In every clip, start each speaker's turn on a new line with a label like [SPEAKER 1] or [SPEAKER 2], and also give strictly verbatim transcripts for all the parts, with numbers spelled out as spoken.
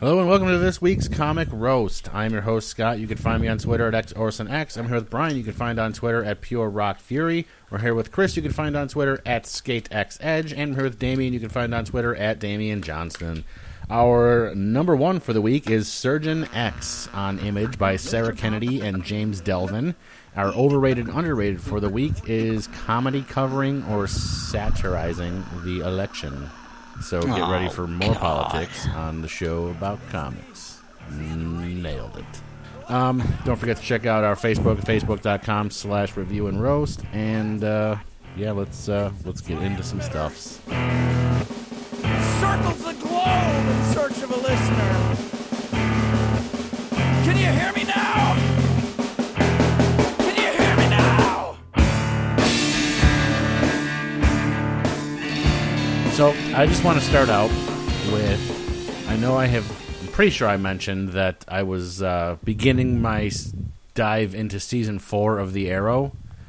[SPEAKER 1] Hello and welcome to this week's Comic Roast. I'm your host, Scott. You can find me on Twitter at XOrsonX. I'm here with Brian. You can find on Twitter at Pure Rock Fury. We're here with Chris. You can find on Twitter at SkateXEdge. And I'm here with Damien. You can find on Twitter at Damian Johnston. Our number one for the week is Surgeon X on Image by Sarah Kennedy and James Delvin. Our overrated underrated for the week is comedy covering or satirizing the election. So get
[SPEAKER 2] oh,
[SPEAKER 1] ready for more
[SPEAKER 2] God.
[SPEAKER 1] politics on the show about comics. Nailed it. Um, don't forget to check out our Facebook at facebook.com slash review and roast. And uh, yeah, let's uh, let's get into some stuffs.
[SPEAKER 3] Circles the globe in search of a listener. Can you hear me now? Can you hear me now?
[SPEAKER 1] So I just want to start out with, I know I have, I'm pretty sure I mentioned that I was uh, beginning my dive into season four of The Arrow.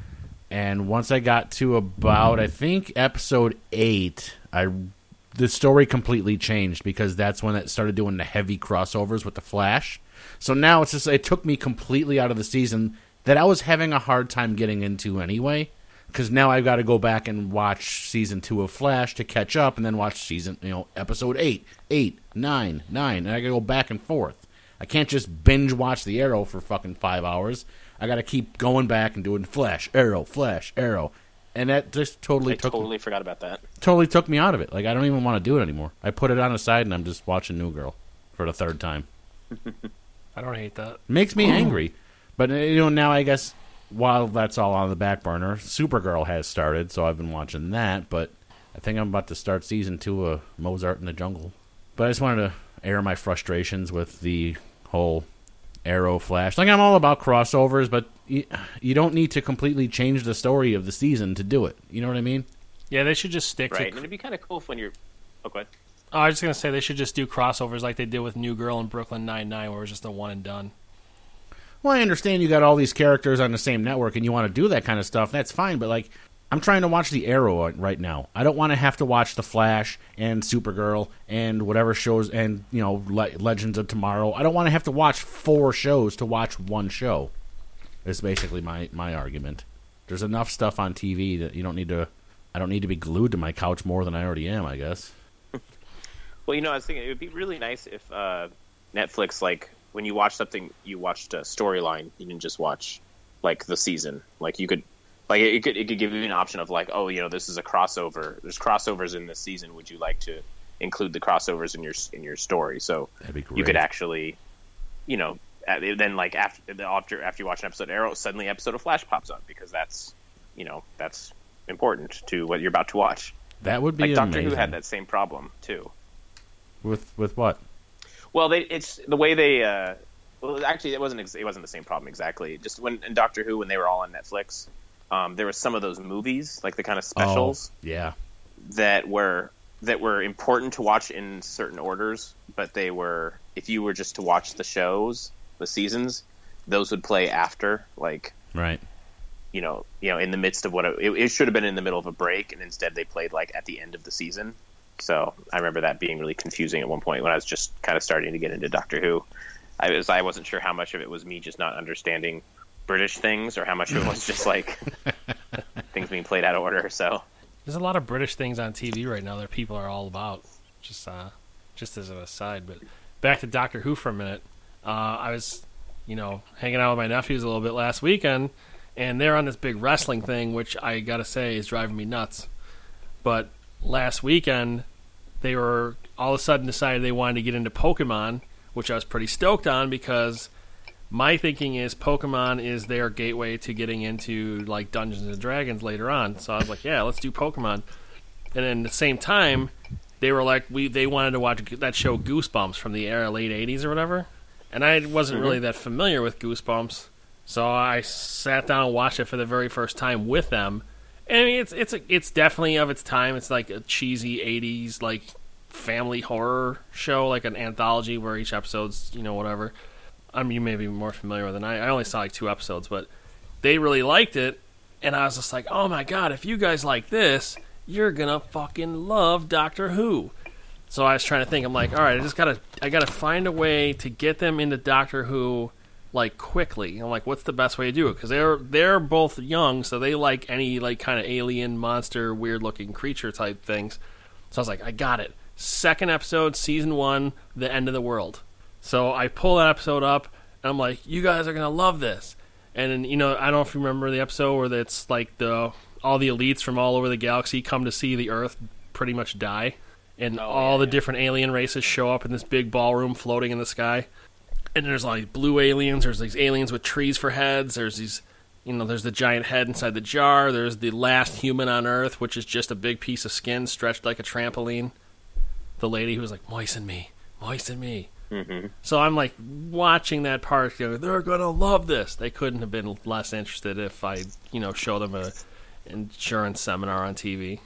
[SPEAKER 1] And once I got to about, I think, episode eight, I the story completely changed because that's when it started doing the heavy crossovers with the Flash. So now it's just, it took me completely out of the season that I was having a hard time getting into anyway. Because now I've got to go back and watch season two of Flash to catch up, and then watch season, you know, episode eight, eight, nine, nine, and I got to go back and forth. I can't just binge watch The Arrow for fucking five hours. I got to keep going back and doing Flash, Arrow, Flash, Arrow, and that just totally
[SPEAKER 2] I
[SPEAKER 1] took
[SPEAKER 2] totally
[SPEAKER 1] me,
[SPEAKER 2] forgot about that.
[SPEAKER 1] Totally took me out of it. Like I don't even want to do it anymore. I put it on the side and I'm just watching New Girl for the third time.
[SPEAKER 4] I don't hate that.
[SPEAKER 1] Makes me angry, but you know now I guess. While that's all on the back burner, Supergirl has started, so I've been watching that, but I think I'm about to start season two of Mozart in the Jungle. But I just wanted to air my frustrations with the whole Arrow Flash. Like, I'm all about crossovers, but you, you don't need to completely change the story of the season to do it. You know what I mean?
[SPEAKER 4] Yeah, they should just stick
[SPEAKER 2] right.
[SPEAKER 4] to...
[SPEAKER 2] Right, and it'd be kind of cool if when you're... Oh, go ahead.
[SPEAKER 4] Oh, I was just going to say they should just do crossovers like they did with New Girl and Brooklyn Nine-Nine, where it was just a one and done.
[SPEAKER 1] Well, I understand you got all these characters on the same network and you want to do that kind of stuff. That's fine, but like, I'm trying to watch The Arrow right now. I don't want to have to watch The Flash and Supergirl and whatever shows and, you know, Le- Legends of Tomorrow. I don't want to have to watch four shows to watch one show. Is basically my, my argument. There's enough stuff on T V that you don't need to. I don't need to be glued to my couch more than I already am, I guess.
[SPEAKER 2] Well, you know, I was thinking it would be really nice if uh, Netflix, like, when you watch something, you watched a storyline. You didn't just watch like the season. Like you could, like it could, it could give you an option of like, oh, you know, this is a crossover. There's crossovers in this season. Would you like to include the crossovers in your in your story? So
[SPEAKER 1] That'd be great.
[SPEAKER 2] You could actually, you know, then like after after after you watch an episode of Arrow, suddenly an episode of Flash pops up because that's, you know, that's important to what you're about to watch.
[SPEAKER 1] That would be
[SPEAKER 2] like Doctor
[SPEAKER 1] amazing.
[SPEAKER 2] Who had that same problem too.
[SPEAKER 1] With with what?
[SPEAKER 2] Well, they, it's the way they. Uh, well, actually, it wasn't. It wasn't the same problem exactly. Just when in Doctor Who, when they were all on Netflix, um, there was some of those movies, like the kind of specials,
[SPEAKER 1] oh, yeah,
[SPEAKER 2] that were that were important to watch in certain orders. But they were, if you were just to watch the shows, the seasons, those would play after, like
[SPEAKER 1] right.
[SPEAKER 2] You know, you know, in the midst of what it, it should have been in the middle of a break, and instead they played like at the end of the season. So I remember that being really confusing at one point when I was just kind of starting to get into Doctor Who. I was I wasn't sure how much of it was me just not understanding British things or how much of it was just like things being played out of order. So
[SPEAKER 4] there's a lot of British things on T V right now that people are all about. Just uh, just as an aside, but back to Doctor Who for a minute. Uh, I was, you know, hanging out with my nephews a little bit last weekend, and they're on this big wrestling thing, which I gotta say is driving me nuts. But last weekend, they were all of a sudden decided they wanted to get into Pokemon, which I was pretty stoked on because my thinking is Pokemon is their gateway to getting into like Dungeons and Dragons later on. So I was like, yeah, let's do Pokemon. And then at the same time, they were like, we they wanted to watch that show Goosebumps from the era late eighties or whatever. And I wasn't really that familiar with Goosebumps, so I sat down and watched it for the very first time with them. I mean, it's it's a, it's definitely of its time. It's like a cheesy eighties like family horror show, like an anthology where each episode's, you know, whatever. I mean, you may be more familiar with it than I. I only saw like two episodes, but they really liked it, and I was just like, oh my god, if you guys like this, you're gonna fucking love Doctor Who. So I was trying to think. I'm like, all right, I just gotta, I gotta find a way to get them into Doctor Who, like quickly. I'm like, what's the best way to do it? Because they're they're both young, so they like any like kind of alien, monster, weird looking creature type things. So I was like, I got it. Second episode, season one, the end of the world. So I pull that episode up, and I'm like, you guys are gonna love this. And then, you know, I don't know if you remember the episode where it's like the all the elites from all over the galaxy come to see the Earth pretty much die. And
[SPEAKER 2] Oh,
[SPEAKER 4] all
[SPEAKER 2] yeah,
[SPEAKER 4] the
[SPEAKER 2] yeah.
[SPEAKER 4] different alien races show up in this big ballroom floating in the sky. And there's like blue aliens, there's these aliens with trees for heads, there's these, you know, there's the giant head inside the jar, there's the last human on Earth, which is just a big piece of skin stretched like a trampoline. The lady who was like, moisten me, moisten me.
[SPEAKER 2] Mm-hmm.
[SPEAKER 4] So I'm like watching that part, you know, they're going to love this. They couldn't have been less interested if I, you know, showed them a insurance seminar on T V.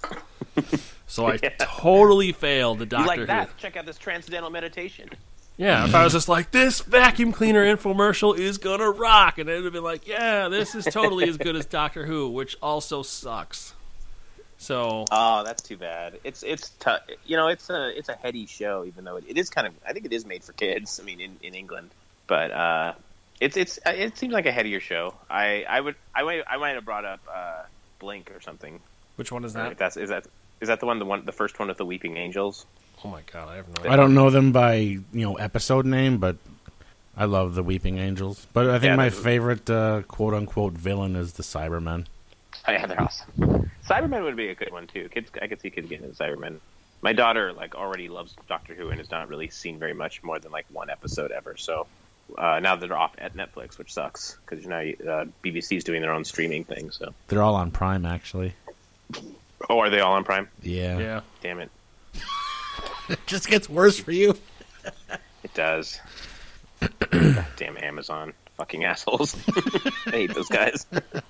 [SPEAKER 4] So I
[SPEAKER 2] Yeah.
[SPEAKER 4] totally failed the
[SPEAKER 2] You
[SPEAKER 4] Doctor
[SPEAKER 2] like
[SPEAKER 4] Who.
[SPEAKER 2] that? Check out this transcendental meditation.
[SPEAKER 4] Yeah, if I was just like, this vacuum cleaner infomercial is gonna rock, and it would have been like, yeah, this is totally as good as Doctor Who, which also sucks. So,
[SPEAKER 2] Oh, that's too bad. It's it's tough. You know, it's a it's a heady show, even though it, it is kind of. I think it is made for kids. I mean, in, in England, but uh, it's it's it seems like a headier show. I, I would I might I might have brought up uh, Blink or something.
[SPEAKER 4] which one is
[SPEAKER 2] If
[SPEAKER 4] that?
[SPEAKER 2] that's is that is that the one the one the first one with the weeping angels?
[SPEAKER 4] Oh my god, I have no
[SPEAKER 1] I
[SPEAKER 4] idea.
[SPEAKER 1] don't know them by you know episode name, but I love the Weeping Angels. But I think
[SPEAKER 2] Yeah,
[SPEAKER 1] my
[SPEAKER 2] they're-
[SPEAKER 1] favorite uh, quote unquote villain is the Cybermen.
[SPEAKER 2] Oh, yeah, they're awesome. Cybermen would be a good one too. Kids, I could see kids getting into Cybermen. My daughter like already loves Doctor Who and has not really seen very much more than like one episode ever. So uh, now that they're off at Netflix, which sucks because you know uh, B B C's doing their own streaming thing. So
[SPEAKER 1] They're all on Prime, actually.
[SPEAKER 2] oh, are they all on Prime?
[SPEAKER 1] Yeah.
[SPEAKER 4] Yeah.
[SPEAKER 2] Damn it,
[SPEAKER 1] It just gets worse for you.
[SPEAKER 2] it does. God damn Amazon, fucking assholes. I hate those guys.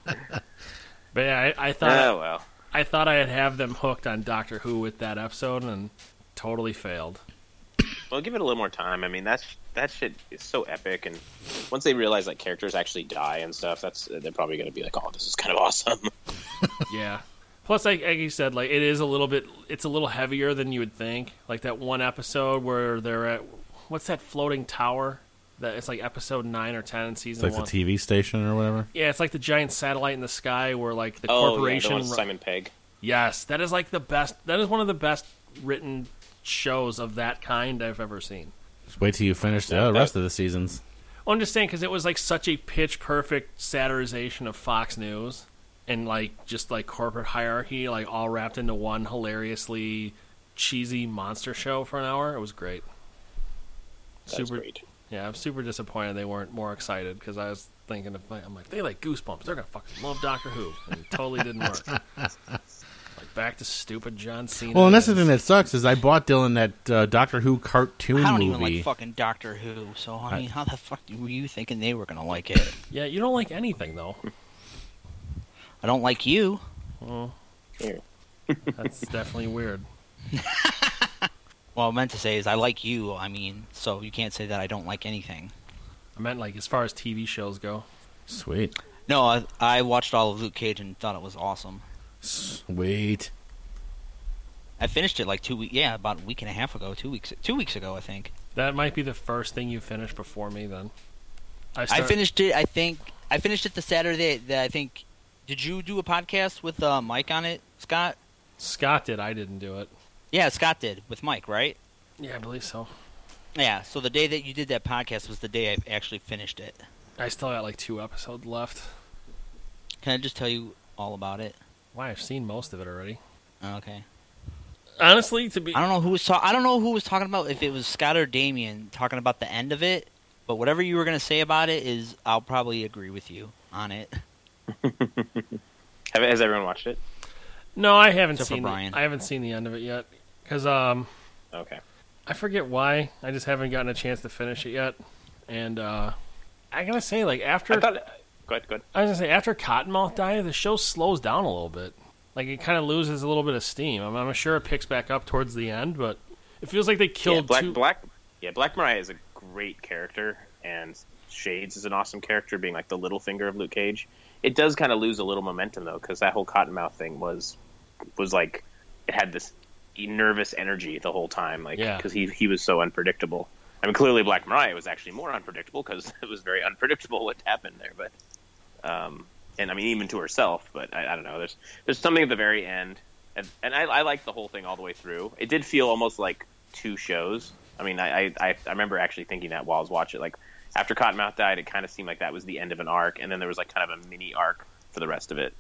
[SPEAKER 4] But yeah, I, I thought
[SPEAKER 2] Oh well.
[SPEAKER 4] I thought I'd have them hooked on Doctor Who with that episode, and totally failed.
[SPEAKER 2] Well, give it a little more time. I mean, that's that shit is so epic, and once they realize like characters actually die and stuff, that's they're probably going to be like, "Oh, this is kind of awesome."
[SPEAKER 4] Yeah. Plus, like, like you said, like it is a little bit. It's a little heavier than you would think. Like that one episode where they're at what's that floating tower? That it's like episode nine or ten in
[SPEAKER 1] It's
[SPEAKER 4] season
[SPEAKER 1] like
[SPEAKER 4] one.
[SPEAKER 1] the T V station or whatever.
[SPEAKER 4] Yeah, it's like the giant satellite in the sky where like the
[SPEAKER 2] oh,
[SPEAKER 4] corporation.
[SPEAKER 2] yeah, the one with
[SPEAKER 4] ru-
[SPEAKER 2] Simon Pegg.
[SPEAKER 4] Yes, that is like the best. That is one of the best written shows of that kind I've ever seen.
[SPEAKER 1] Just wait till you finish the
[SPEAKER 2] Yeah,
[SPEAKER 1] uh,
[SPEAKER 2] that-
[SPEAKER 1] rest of the seasons.
[SPEAKER 4] Well, I'm just saying because it was like such a pitch perfect satirization of Fox News and like just like corporate hierarchy, like all wrapped into one hilariously cheesy monster show for an hour. It was great.
[SPEAKER 2] That's
[SPEAKER 4] super,
[SPEAKER 2] great.
[SPEAKER 4] yeah. I'm super disappointed they weren't more excited because I was thinking of I'm like they like Goosebumps. They're gonna fucking love Doctor Who, and it totally didn't work. Like back to stupid John Cena.
[SPEAKER 1] Well, and that's the thing that sucks is I bought Dylan that uh, Doctor Who cartoon
[SPEAKER 5] I don't
[SPEAKER 1] movie.
[SPEAKER 5] even like fucking Doctor Who, so I
[SPEAKER 1] I-
[SPEAKER 5] mean, how the fuck were you thinking they were gonna like it?
[SPEAKER 4] Yeah, you don't like anything though.
[SPEAKER 5] I don't like you.
[SPEAKER 4] Well,
[SPEAKER 2] Here.
[SPEAKER 4] that's definitely weird.
[SPEAKER 5] Well, I meant to say is I like you. I mean, so you can't say that I don't like anything.
[SPEAKER 4] I meant like as far as T V shows go.
[SPEAKER 1] Sweet.
[SPEAKER 5] No, I, I watched all of Luke Cage and thought it was awesome.
[SPEAKER 1] Sweet.
[SPEAKER 5] I finished it like two weeks. Yeah, about a week and a half ago. Two weeks. Two weeks ago, I think.
[SPEAKER 4] That might be the first thing you finished before me. Then I,
[SPEAKER 5] I
[SPEAKER 4] start-
[SPEAKER 5] finished it. I think I finished it the Saturday that I think. Did you do a podcast with uh, Mike on it, Scott?
[SPEAKER 4] Scott did. I didn't do it.
[SPEAKER 5] Yeah, Scott did with Mike, right?
[SPEAKER 4] Yeah, I believe so.
[SPEAKER 5] Yeah. So the day that you did that podcast was the day I actually finished it.
[SPEAKER 4] I still got like two episodes left.
[SPEAKER 5] Can I just tell you all about it?
[SPEAKER 4] Why? I've seen most of it already.
[SPEAKER 5] Okay.
[SPEAKER 4] Honestly, to be
[SPEAKER 5] I don't know who was ta- I don't know who was talking about, if it was Scott or Damien talking about the end of it. But whatever you were gonna say about it is, I'll probably agree with you on it.
[SPEAKER 2] Have, has everyone watched it?
[SPEAKER 4] no, I haven't
[SPEAKER 5] Except for
[SPEAKER 4] seen. The,
[SPEAKER 5] Brian.
[SPEAKER 4] I haven't seen the end of it yet because um,
[SPEAKER 2] Okay.
[SPEAKER 4] I forget why. I just haven't gotten a chance to finish it yet. And uh, I gotta say, like after
[SPEAKER 2] I thought. Go ahead. Go ahead.
[SPEAKER 4] I was gonna say after Cottonmouth died, the show slows down a little bit. Like it kind of loses a little bit of steam. I'm, I'm sure it picks back up towards the end, but it feels like they
[SPEAKER 2] Yeah,
[SPEAKER 4] killed
[SPEAKER 2] Black
[SPEAKER 4] two.
[SPEAKER 2] Black. Yeah, Black Mariah is a great character, and Shades is an awesome character, being like the little finger of Luke Cage. It does kind of lose a little momentum though, because that whole Cottonmouth thing was was like it had this nervous energy the whole time, like
[SPEAKER 4] Yeah.
[SPEAKER 2] because he he was so unpredictable. I mean, clearly Black Mariah was actually more unpredictable because it was very unpredictable what happened there. But, um, and I mean, even to herself. But I, I don't know. There's there's something at the very end, and, and I, I liked the whole thing all the way through. It did feel almost like two shows. I mean, I I, I remember actually thinking that while I was watching it. Like after Cottonmouth died, it kind of seemed like that was the end of an arc, and then there was like kind of a mini arc for the rest of it.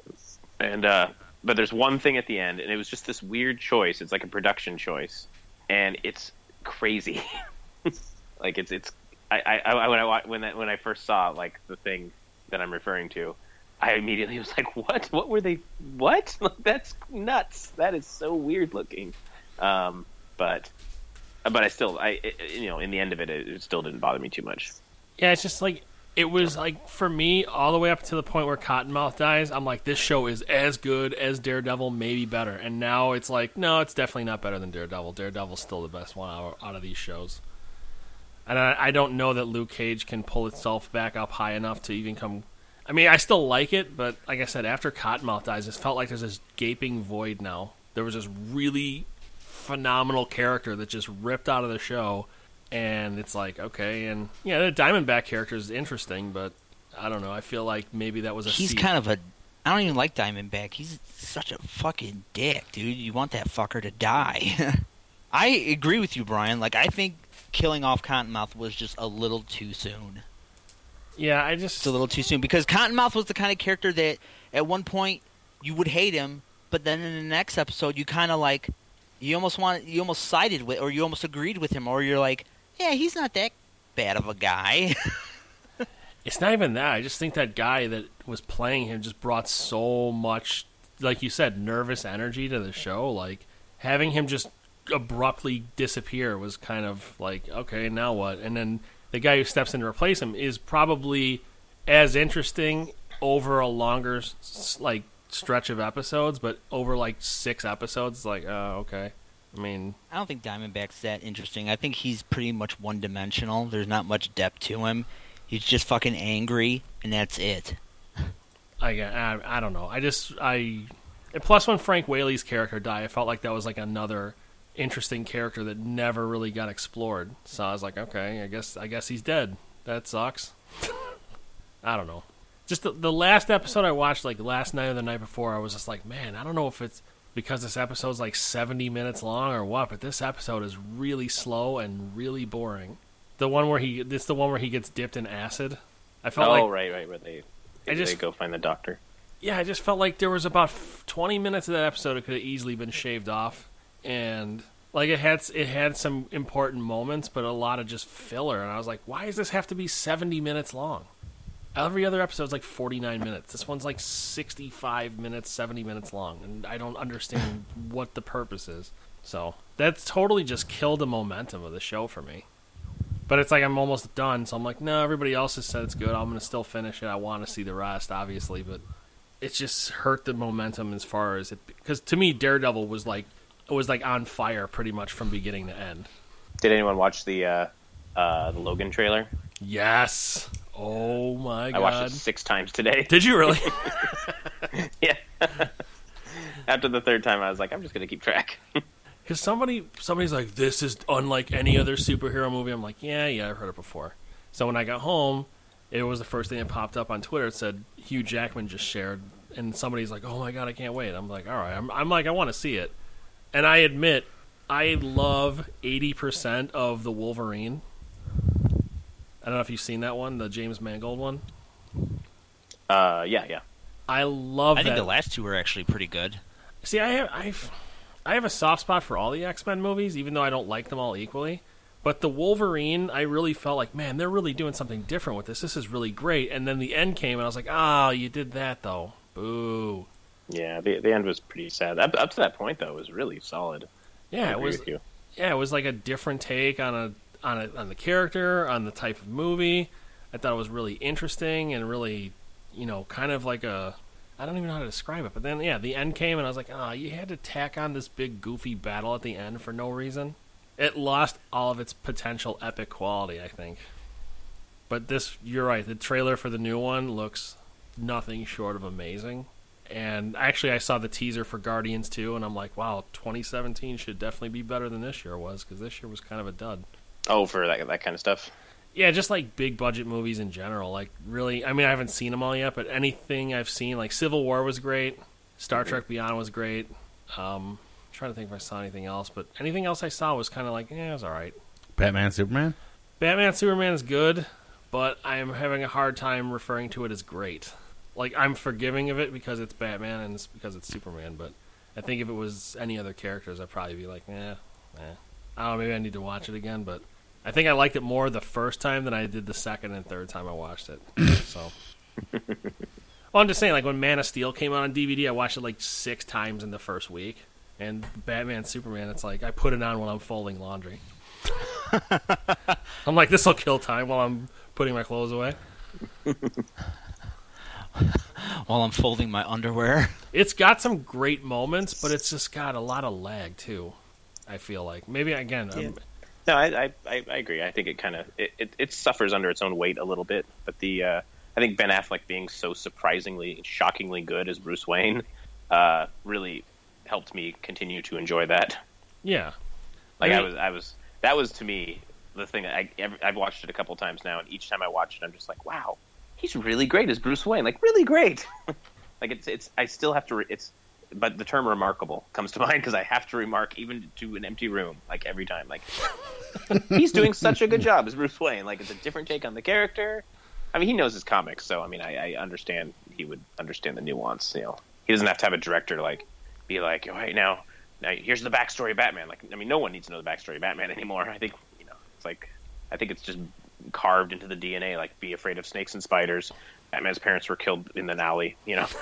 [SPEAKER 2] And uh, but there's one thing at the end, and it was just this weird choice. It's like a production choice, and it's crazy. Like it's it's I, I, I when I when I, when I first saw like the thing that I'm referring to, I immediately was like, what? What were they? What? Like, that's nuts. That is so weird looking. Um, but but I still I it, you know in the end of it, it, it still didn't bother me too much.
[SPEAKER 4] Yeah, it's just like it was like for me all the way up to the point where Cottonmouth dies. I'm like, this show is as good as Daredevil, maybe better. And now it's like, no, it's definitely not better than Daredevil. Daredevil's still the best one out, out of these shows. And I, I don't know that Luke Cage can pull itself back up high enough to even come. I mean, I still like it, but like I said, after Cottonmouth dies, it felt like there's this gaping void now. There was this really phenomenal character that just ripped out of the show. And it's like, okay, and yeah, the Diamondback character is interesting, but I don't know. I feel like maybe that was a
[SPEAKER 5] He's
[SPEAKER 4] seed.
[SPEAKER 5] kind of a... I don't even like Diamondback. He's such a fucking dick, dude. You want that fucker to die. I agree with you, Brian. Like, I think killing off Cottonmouth was just a little too soon.
[SPEAKER 4] Yeah, I just...
[SPEAKER 5] It's a little too soon. Because Cottonmouth was the kind of character that at one point you would hate him, but then in the next episode you kind of like... You almost want, you almost sided with, or you almost agreed with him, or you're like, yeah, he's not that bad of a guy.
[SPEAKER 4] It's not even that. I just think that guy that was playing him just brought so much, like you said, nervous energy to the show. Like, having him just abruptly disappear was kind of like, okay, now what? And then the guy who steps in to replace him is probably as interesting over a longer, like, stretch of episodes, but over, like, six episodes, it's like, oh, okay. I mean...
[SPEAKER 5] I don't think Diamondback's that interesting. I think he's pretty much one-dimensional. There's not much depth to him. He's just fucking angry, and that's it.
[SPEAKER 4] I, I, I don't know. I just... I and plus, when Frank Whaley's character died, I felt like that was, like, another interesting character that never really got explored. So I was like, okay, I guess I guess he's dead. That sucks. I don't know. Just the, the last episode I watched, like, last night or the night before, I was just like, man, I don't know if it's because this episode's like seventy minutes long or what, but this episode is really slow and really boring. The one where he, it's the one where he gets dipped in acid. I felt
[SPEAKER 2] oh,
[SPEAKER 4] like,
[SPEAKER 2] right, right, where they,
[SPEAKER 4] I just-
[SPEAKER 2] they go find the doctor.
[SPEAKER 4] yeah, I just felt like there was about twenty minutes of that episode that could have easily been shaved off, and like it had, it had some important moments, but a lot of just filler. And I was like, why does this have to be seventy minutes long? Every other episode's like forty-nine minutes. This one's like sixty-five minutes, seventy minutes long, and I don't understand what the purpose is. So that's totally just killed the momentum of the show for me. But it's like I'm almost done, so I'm like, no, everybody else has said it's good. I'm going to still finish it. I want to see the rest, obviously, but it's just hurt the momentum as far as it... Because to me, Daredevil was like was like on fire pretty much from beginning to end.
[SPEAKER 2] Did anyone watch the uh, uh, the Logan trailer?
[SPEAKER 4] Yes. Oh, my God.
[SPEAKER 2] I watched it six times today.
[SPEAKER 4] Did you really?
[SPEAKER 2] Yeah. After the third time, I was like, I'm just going to keep track.
[SPEAKER 4] Because somebody, somebody's like, this is unlike any other superhero movie. I'm like, yeah, yeah, I've heard it before. So when I got home, it was the first thing that popped up on Twitter. It said, Hugh Jackman just shared. And somebody's like, oh, my God, I can't wait. I'm like, all right. I'm, I'm like, I want to see it. And I admit, I love eighty percent of the Wolverine. I don't know if you've seen that one, the James Mangold one.
[SPEAKER 2] Uh, yeah, yeah.
[SPEAKER 4] I love
[SPEAKER 5] I
[SPEAKER 4] that.
[SPEAKER 5] think the last two were actually pretty good.
[SPEAKER 4] See, I have I've, I have a soft spot for all the X-Men movies, even though I don't like them all equally. But the Wolverine, I really felt like, man, they're really doing something different with this. This is really great. And then the end came, and I was like, oh, you did that, though. Boo.
[SPEAKER 2] Yeah, the the end was pretty sad. Up, up to that point, though, it was really solid. I
[SPEAKER 4] Yeah, it
[SPEAKER 2] agree
[SPEAKER 4] was.
[SPEAKER 2] with you.
[SPEAKER 4] Yeah, it was like a different take on a on a, on the character, on the type of movie. I thought it was really interesting and really, you know, kind of like a... I don't even know how to describe it. But then, yeah, the end came, and I was like, oh, you had to tack on this big, goofy battle at the end for no reason. It lost all of its potential epic quality, I think. But this, you're right, the trailer for the new one looks nothing short of amazing. And actually, I saw the teaser for Guardians two, and I'm like, wow, twenty seventeen should definitely be better than this year was, because this year was kind of a dud.
[SPEAKER 2] Oh, for that that kind of stuff.
[SPEAKER 4] Yeah, just like big budget movies in general. Like, really, I mean, I haven't seen them all yet, but anything I've seen, like Civil War was great, Star Trek Beyond was great. Um, I'm trying to think if I saw anything else, but anything else I saw was kind of like, yeah, it was all right.
[SPEAKER 1] Batman, Superman?
[SPEAKER 4] Batman, Superman is good, but I'm having a hard time referring to it as great. Like, I'm forgiving of it because it's Batman and it's because it's Superman, but I think if it was any other characters, I'd probably be like, eh, eh. I don't know, maybe I need to watch it again, but I think I liked it more the first time than I did the second and third time I watched it. So, well, I'm just saying, like, when Man of Steel came out on D V D, I watched it like six times in the first week, and Batman, Superman, it's like I put it on while I'm folding laundry. I'm like, this will kill time while I'm putting my clothes away.
[SPEAKER 5] While I'm folding my underwear.
[SPEAKER 4] It's got some great moments, but it's just got a lot of lag too. I feel like maybe again.
[SPEAKER 2] Yeah.
[SPEAKER 4] I'm,
[SPEAKER 2] No, I, I I agree. I think it kind of it, it, it suffers under its own weight a little bit. But the uh, I think Ben Affleck being so surprisingly, shockingly good as Bruce Wayne uh, really helped me continue to enjoy that.
[SPEAKER 4] yeah,
[SPEAKER 2] Like
[SPEAKER 4] I
[SPEAKER 2] I
[SPEAKER 4] mean-
[SPEAKER 2] was I was that was to me the thing. That I every, I've watched it a couple times now, and each time I watch it, I'm just like, wow, he's really great as Bruce Wayne. Like really great. Like it's it's I still have to re- it's. But the term "remarkable" comes to mind because I have to remark even to an empty room, like every time. Like he's doing such a good job as Bruce Wayne. Like it's a different take on the character. I mean, he knows his comics, so I mean, I, I understand he would understand the nuance. You know, he doesn't have to have a director like be like, "All right, now, now here's the backstory of Batman." Like, I mean, no one needs to know the backstory of Batman anymore. I think you know, it's like I think it's just carved into the D N A. Like, be afraid of snakes and spiders. Batman's parents were killed in an alley. You know.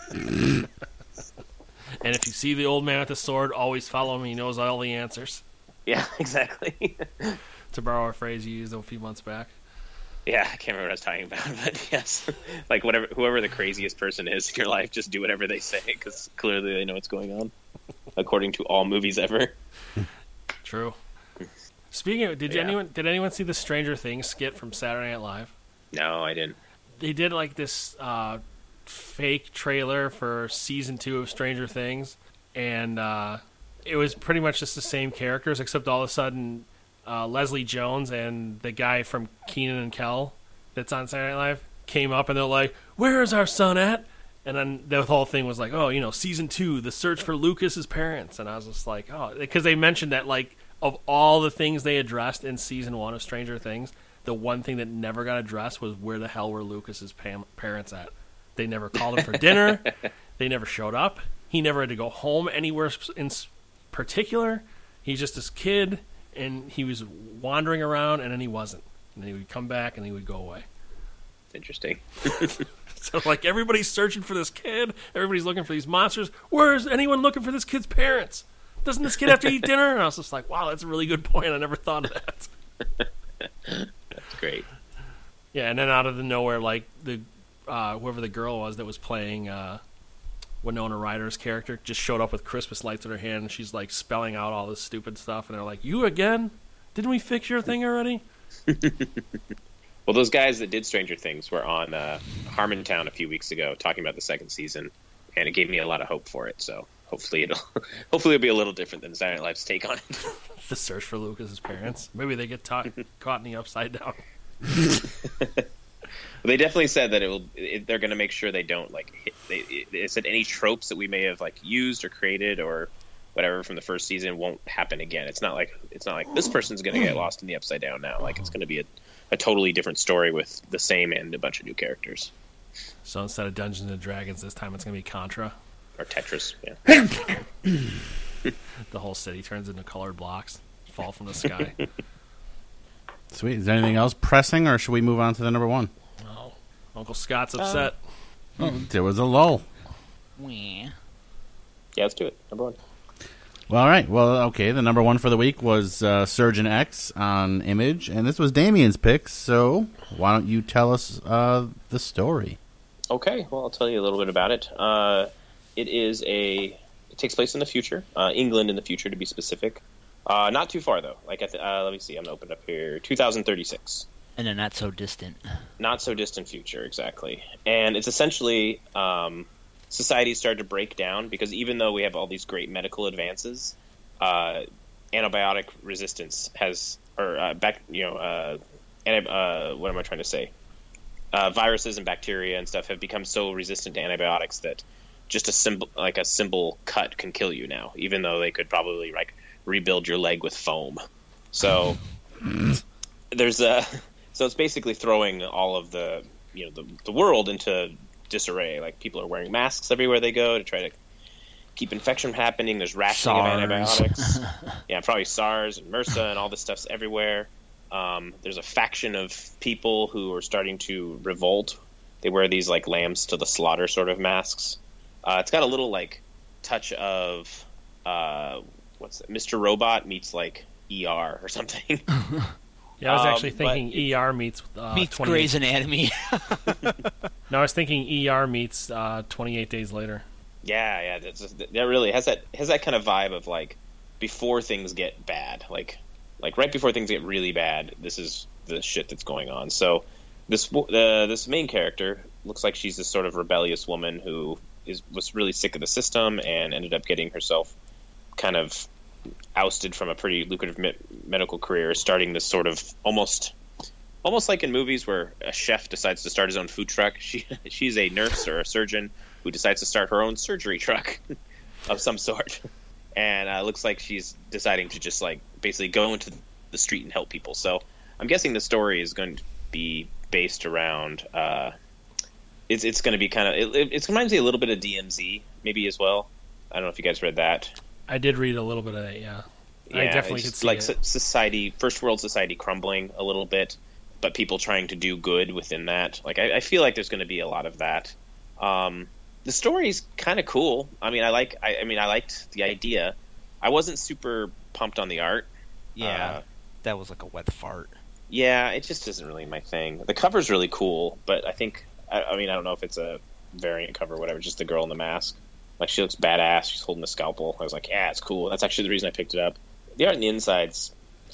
[SPEAKER 4] and if you see the old man with the sword, always follow him. He knows all the answers.
[SPEAKER 2] Yeah, exactly.
[SPEAKER 4] To borrow a phrase you used a few months back.
[SPEAKER 2] Yeah, I can't remember what I was talking about, but yes, like whatever, whoever the craziest person is in your life, just do whatever they say because clearly they know what's going on, according to all movies ever.
[SPEAKER 4] True. Speaking of, did
[SPEAKER 2] Yeah.
[SPEAKER 4] anyone did anyone see the Stranger Things skit from Saturday Night Live?
[SPEAKER 2] No, I didn't.
[SPEAKER 4] They did like this uh, fake trailer for season two of Stranger Things, and uh, it was pretty much just the same characters, except all of a sudden uh, Leslie Jones and the guy from Kenan and Kel that's on Saturday Night Live came up, and they're like, "Where is our son at?" And then the whole thing was like, "Oh, you know, season two, the search for Lucas's parents." And I was just like, "Oh," because they mentioned that like of all the things they addressed in season one of Stranger Things, the one thing that never got addressed was where the hell were Lucas's pam- parents at? They never called him for dinner. They never showed up. He never had to go home anywhere in particular. He's just this kid, and he was wandering around, and then he wasn't. And then he would come back, and he would go away.
[SPEAKER 2] It's interesting.
[SPEAKER 4] So, like, everybody's searching for this kid. Everybody's looking for these monsters. Where's anyone looking for this kid's parents? Doesn't this kid have to eat dinner? And I was just like, wow, that's a really good point. I never thought of that.
[SPEAKER 2] That's great.
[SPEAKER 4] Yeah, and then out of the nowhere, like, the uh, whoever the girl was that was playing uh, Winona Ryder's character just showed up with Christmas lights in her hand, and she's, like, spelling out all this stupid stuff. And they're like, you again? Didn't we fix your thing already?
[SPEAKER 2] Well, those guys that did Stranger Things were on uh, Harmontown a few weeks ago talking about the second season, and it gave me a lot of hope for it. So hopefully it'll hopefully it'll be a little different than Saturday Night Live's take on it.
[SPEAKER 4] The search for Lucas's parents. Maybe they get ta- caught in the upside down.
[SPEAKER 2] They definitely said that it will. It, they're going to make sure they don't like. Hit, they, it, they said any tropes that we may have like used or created or whatever from the first season won't happen again. It's not like it's not like this person's going to get lost in the upside down now. Like it's going to be a, a totally different story with the same and a bunch of new characters.
[SPEAKER 4] So instead of Dungeons and Dragons, this time it's going to be Contra.
[SPEAKER 2] Or Tetris. Yeah.
[SPEAKER 4] The whole city turns into colored blocks, fall from the sky.
[SPEAKER 1] Sweet. Is there anything else pressing, or should we move on to the number one?
[SPEAKER 4] Oh, Uncle Scott's upset.
[SPEAKER 1] Oh, there was a lull.
[SPEAKER 5] Wah.
[SPEAKER 2] Yeah. Let's do it. Number one.
[SPEAKER 1] Well, all right. Well, okay. The number one for the week was uh, Surgeon X on Image, and this was Damien's pick. So why don't you tell us uh, the story?
[SPEAKER 2] Okay, well, I'll tell you a little bit about it. Uh, it is a. It takes place in the future, uh, England in the future, to be specific. Uh, not too far though. Like, at the, uh, let me see. I'm gonna open it up here. two thousand thirty-six.
[SPEAKER 5] And a not so distant.
[SPEAKER 2] Not so distant future, exactly. And it's essentially um, society started to break down, because even though we have all these great medical advances, uh, antibiotic resistance has, or uh, back, you know, uh, anti- uh, what am I trying to say? Uh, viruses and bacteria and stuff have become so resistant to antibiotics that just a simple, like a simple cut can kill you now, even though they could probably like rebuild your leg with foam. So there's a, so it's basically throwing all of the, you know, the, the world into disarray. Like, people are wearing masks everywhere they go to try to keep infection from happening. There's rationing
[SPEAKER 5] SARS.
[SPEAKER 2] of antibiotics. Yeah, probably SARS and MRSA and all this stuff's everywhere. Um, there's a faction of people who are starting to revolt. They wear these like lambs to the slaughter sort of masks. Uh, it's got a little like touch of uh, what's it? Mister Robot meets like E R or something.
[SPEAKER 4] Yeah, I was
[SPEAKER 2] Um,
[SPEAKER 4] actually thinking
[SPEAKER 2] but-
[SPEAKER 4] E R meets uh,
[SPEAKER 5] Meets
[SPEAKER 4] twenty-eight
[SPEAKER 5] Grey's Anatomy.
[SPEAKER 4] No, I was thinking E R meets uh, twenty-eight Days Later.
[SPEAKER 2] Yeah, yeah, that's just, that really has that has that kind of vibe of like before things get bad, like like right before things get really bad. This is the shit that's going on. So this uh, this main character looks like she's this sort of rebellious woman who is was really sick of the system and ended up getting herself kind of ousted from a pretty lucrative me- medical career, starting this sort of almost almost like in movies where a chef decides to start his own food truck. She she's a nurse or a surgeon who decides to start her own surgery truck of some sort, and uh, looks like she's deciding to just like basically go into the street and help people. So I'm guessing the story is going to be based around. Uh, it's it's going to be kind of it, it reminds me a little bit of D M Z maybe as well. I don't know if you guys read that.
[SPEAKER 4] I did read a little bit of that, yeah. I
[SPEAKER 2] Yeah,
[SPEAKER 4] definitely
[SPEAKER 2] it's
[SPEAKER 4] could see
[SPEAKER 2] like
[SPEAKER 4] it.
[SPEAKER 2] so- society, first world society crumbling a little bit, but people trying to do good within that. Like I, I feel like there's going to be a lot of that. Um, the story's kind of cool. I mean, I like. I, I mean, I liked the idea. I wasn't super pumped on the art.
[SPEAKER 5] Yeah,
[SPEAKER 2] Uh,
[SPEAKER 5] that was like a wet fart.
[SPEAKER 2] yeah, it just isn't really my thing. The cover's really cool, but I think. I, I mean, I don't know if it's a variant cover or whatever. Just the girl in the mask. Like, she looks badass. She's holding a scalpel. I was like, yeah, it's cool. That's actually the reason I picked it up. The art on the inside's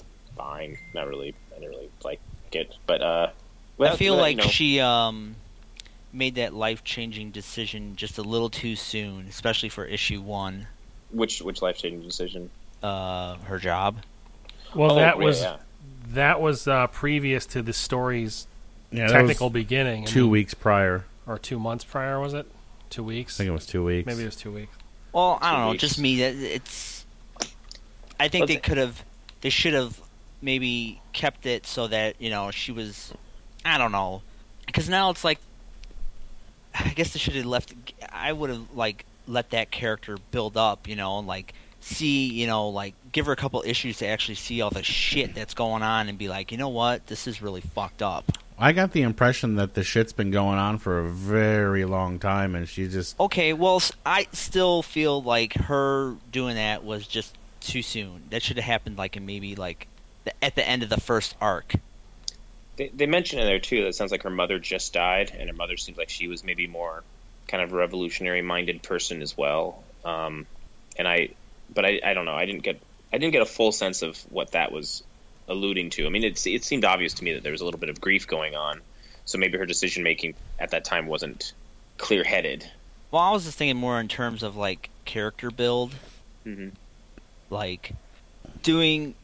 [SPEAKER 2] fine. Not really. I didn't really like it. But, uh...
[SPEAKER 5] I feel
[SPEAKER 2] well,
[SPEAKER 5] like
[SPEAKER 2] you know,
[SPEAKER 5] she um made that life-changing decision just a little too soon, especially for issue one.
[SPEAKER 2] Which, which life-changing decision?
[SPEAKER 5] Uh, her job.
[SPEAKER 4] Well,
[SPEAKER 2] Oh,
[SPEAKER 4] that
[SPEAKER 2] yeah,
[SPEAKER 4] was
[SPEAKER 2] yeah.
[SPEAKER 4] that was uh, previous to the story's
[SPEAKER 1] Yeah, that
[SPEAKER 4] technical
[SPEAKER 1] was
[SPEAKER 4] beginning. I
[SPEAKER 1] two
[SPEAKER 4] mean,
[SPEAKER 1] weeks prior.
[SPEAKER 4] or two months prior, was it? Two weeks?
[SPEAKER 1] I think it was two weeks.
[SPEAKER 4] Maybe it was two weeks.
[SPEAKER 5] Well, I
[SPEAKER 2] Two
[SPEAKER 5] don't know.
[SPEAKER 2] weeks.
[SPEAKER 5] Just me. that- It's. I think
[SPEAKER 2] Well,
[SPEAKER 5] they
[SPEAKER 2] the-
[SPEAKER 5] could have. They should have maybe kept it so that you know she was. I don't know, because now it's like. I guess they should have left. I would have like let that character build up, you know, and like see, you know, like give her a couple issues to actually see all the shit that's going on and be like, you know what, this is really fucked up.
[SPEAKER 1] I got the impression that the shit's been going on for a very long time, and she just
[SPEAKER 5] Okay, well, s- I still feel like her doing that was just too soon. That should have happened like in maybe like the, at the end of the first arc.
[SPEAKER 2] They, they mention in there, too, that it sounds like her mother just died, and her mother seems like she was maybe more kind of a revolutionary-minded person as well. Um, and I... But I, I don't know. I didn't get I didn't get a full sense of what that was alluding to. I mean, it, it seemed obvious to me that there was a little bit of grief going on, so maybe her decision-making at that time wasn't clear-headed.
[SPEAKER 5] Well, I was just thinking more in terms of like character build,
[SPEAKER 2] Mm-hmm.
[SPEAKER 5] like doing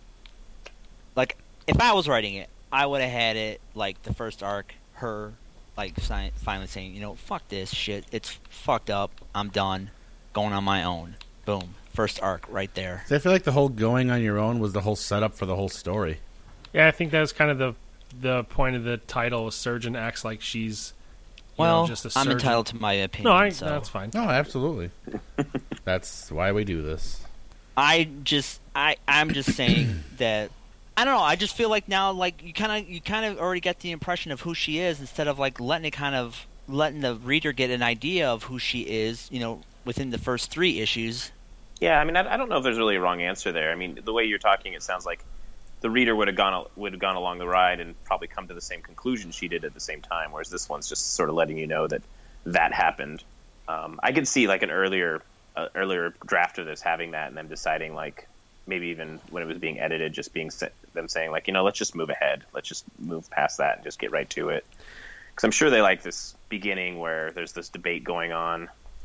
[SPEAKER 5] like if I was writing it, I would have had it like the first arc, her like si- finally saying, you know, fuck this shit, it's fucked up, I'm done, going on my own. Boom, first arc right there.
[SPEAKER 1] I feel like the whole going on your own was the whole setup for the whole story.
[SPEAKER 4] Yeah, I think that was kind of the the point of the title. Surgeon acts like she's you
[SPEAKER 5] Well,
[SPEAKER 4] know, just a
[SPEAKER 5] I'm
[SPEAKER 4] surgeon.
[SPEAKER 5] entitled to my opinion.
[SPEAKER 4] No, I,
[SPEAKER 5] so.
[SPEAKER 4] that's fine.
[SPEAKER 1] No, absolutely. That's why we do this.
[SPEAKER 5] I just I I'm just saying that I don't know. I just feel like now like you kind of you kind of already get the impression of who she is instead of like letting it kind of letting the reader get an idea of who she is. You know, within the first three issues.
[SPEAKER 2] Yeah, I mean, I, I don't know if there's really a wrong answer there. I mean, the way you're talking, it sounds like the reader would have gone would have gone along the ride and probably come to the same conclusion she did at the same time. Whereas this one's just sort of letting you know that that happened. Um, I could see like an earlier uh, earlier draft of this having that, and them deciding like maybe even when it was being edited, just being them saying like, you know, let's just move ahead, let's just move past that and just get right to it. Because I'm sure they like this beginning where there's this debate going on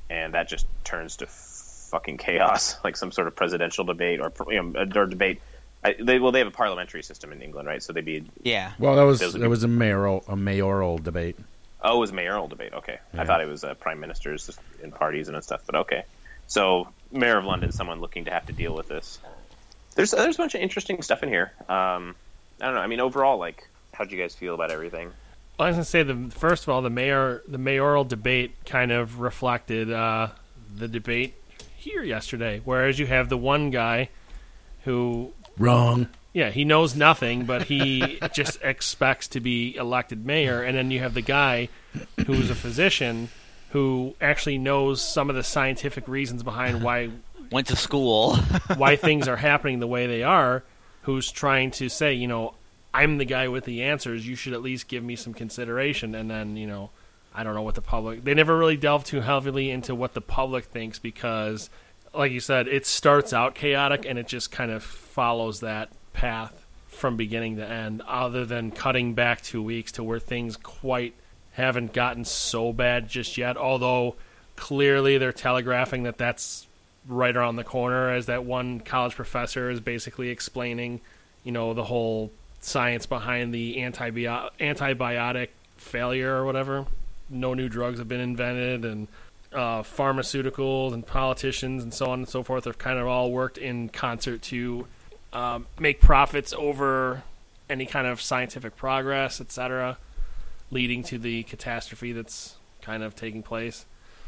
[SPEAKER 2] and that just turns to fucking chaos, like some sort of presidential debate or you know or debate. I, they, well, they have a parliamentary system in England, right? So they'd be
[SPEAKER 5] Yeah.
[SPEAKER 1] Well, that was
[SPEAKER 2] Those would
[SPEAKER 1] that
[SPEAKER 2] be-
[SPEAKER 1] was a mayoral a mayoral debate.
[SPEAKER 2] oh, it was mayoral debate. Okay,
[SPEAKER 1] Yeah.
[SPEAKER 2] I thought it was uh, prime ministers in parties and stuff, but okay. So mayor of London, someone looking to have to deal with this. There's there's a bunch of interesting stuff in here. Um, I don't know. I mean, overall, like, how'd you guys feel about everything?
[SPEAKER 4] I was gonna say the first of all, the mayor, the mayoral debate kind of reflected uh, the debate here yesterday. Whereas you have the one guy who,
[SPEAKER 1] Wrong.
[SPEAKER 4] yeah, he knows nothing, but he just expects to be elected mayor, and then you have the guy who's a physician who actually knows some of the scientific reasons behind why
[SPEAKER 5] Went to school.
[SPEAKER 4] why things are happening the way they are. Who's trying to say, you know, I'm the guy with the answers. You should at least give me some consideration. And then, you know, I don't know what the public... They never really delve too heavily into what the public thinks because, like you said, it starts out chaotic and it just kind of follows that path from beginning to end, other than cutting back two weeks to where things quite haven't gotten so bad just yet, although clearly they're telegraphing that that's right around the corner, as that one college professor is basically explaining, you know, the whole science behind the antibio- antibiotic failure or whatever. No new drugs have been invented, and uh, pharmaceuticals and politicians and so on and so forth have kind of all worked in concert to um, make profits over any kind of scientific progress, et cetera, leading to the catastrophe that's kind of taking place.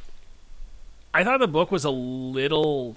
[SPEAKER 4] I thought the book was a little...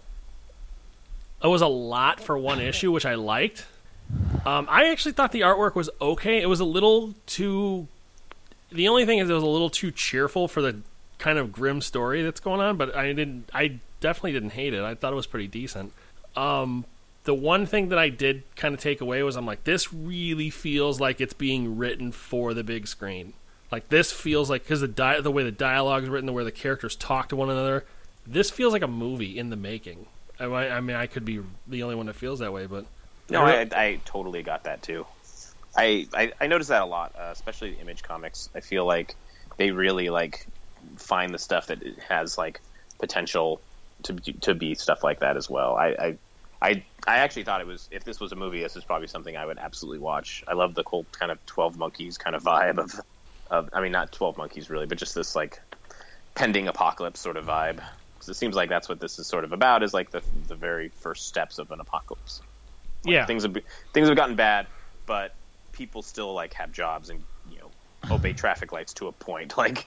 [SPEAKER 4] It was a lot for one issue, which I liked. Um, I actually thought the artwork was okay. It was a little too... The only thing is it was a little too cheerful for the kind of grim story that's going on, but I didn't. I definitely didn't hate it. I thought it was pretty decent. Um, the one thing that I did kind of take away was I'm like, this really feels like it's being written for the big screen. Like, this feels like, because the di- the way the dialogue is written, the way the characters talk to one another, this feels like a movie in the making. I, I mean, I could be the only one that feels that way, but...
[SPEAKER 2] No, I, I totally got that too. I, I, I noticed that a lot, uh, especially the Image comics. I feel like they really like find the stuff that it has like potential to to be stuff like that as well. I, I I I actually thought it was, if this was a movie, this is probably something I would absolutely watch. I love the whole kind of twelve Monkeys kind of vibe of of I mean not twelve Monkeys really, but just this like pending apocalypse sort of vibe. Because it seems like that's what this is sort of about, is like the the very first steps of an apocalypse. Like,
[SPEAKER 4] yeah.
[SPEAKER 2] things have things have gotten bad, but people still like have jobs and, you know, obey traffic lights to a point. Like,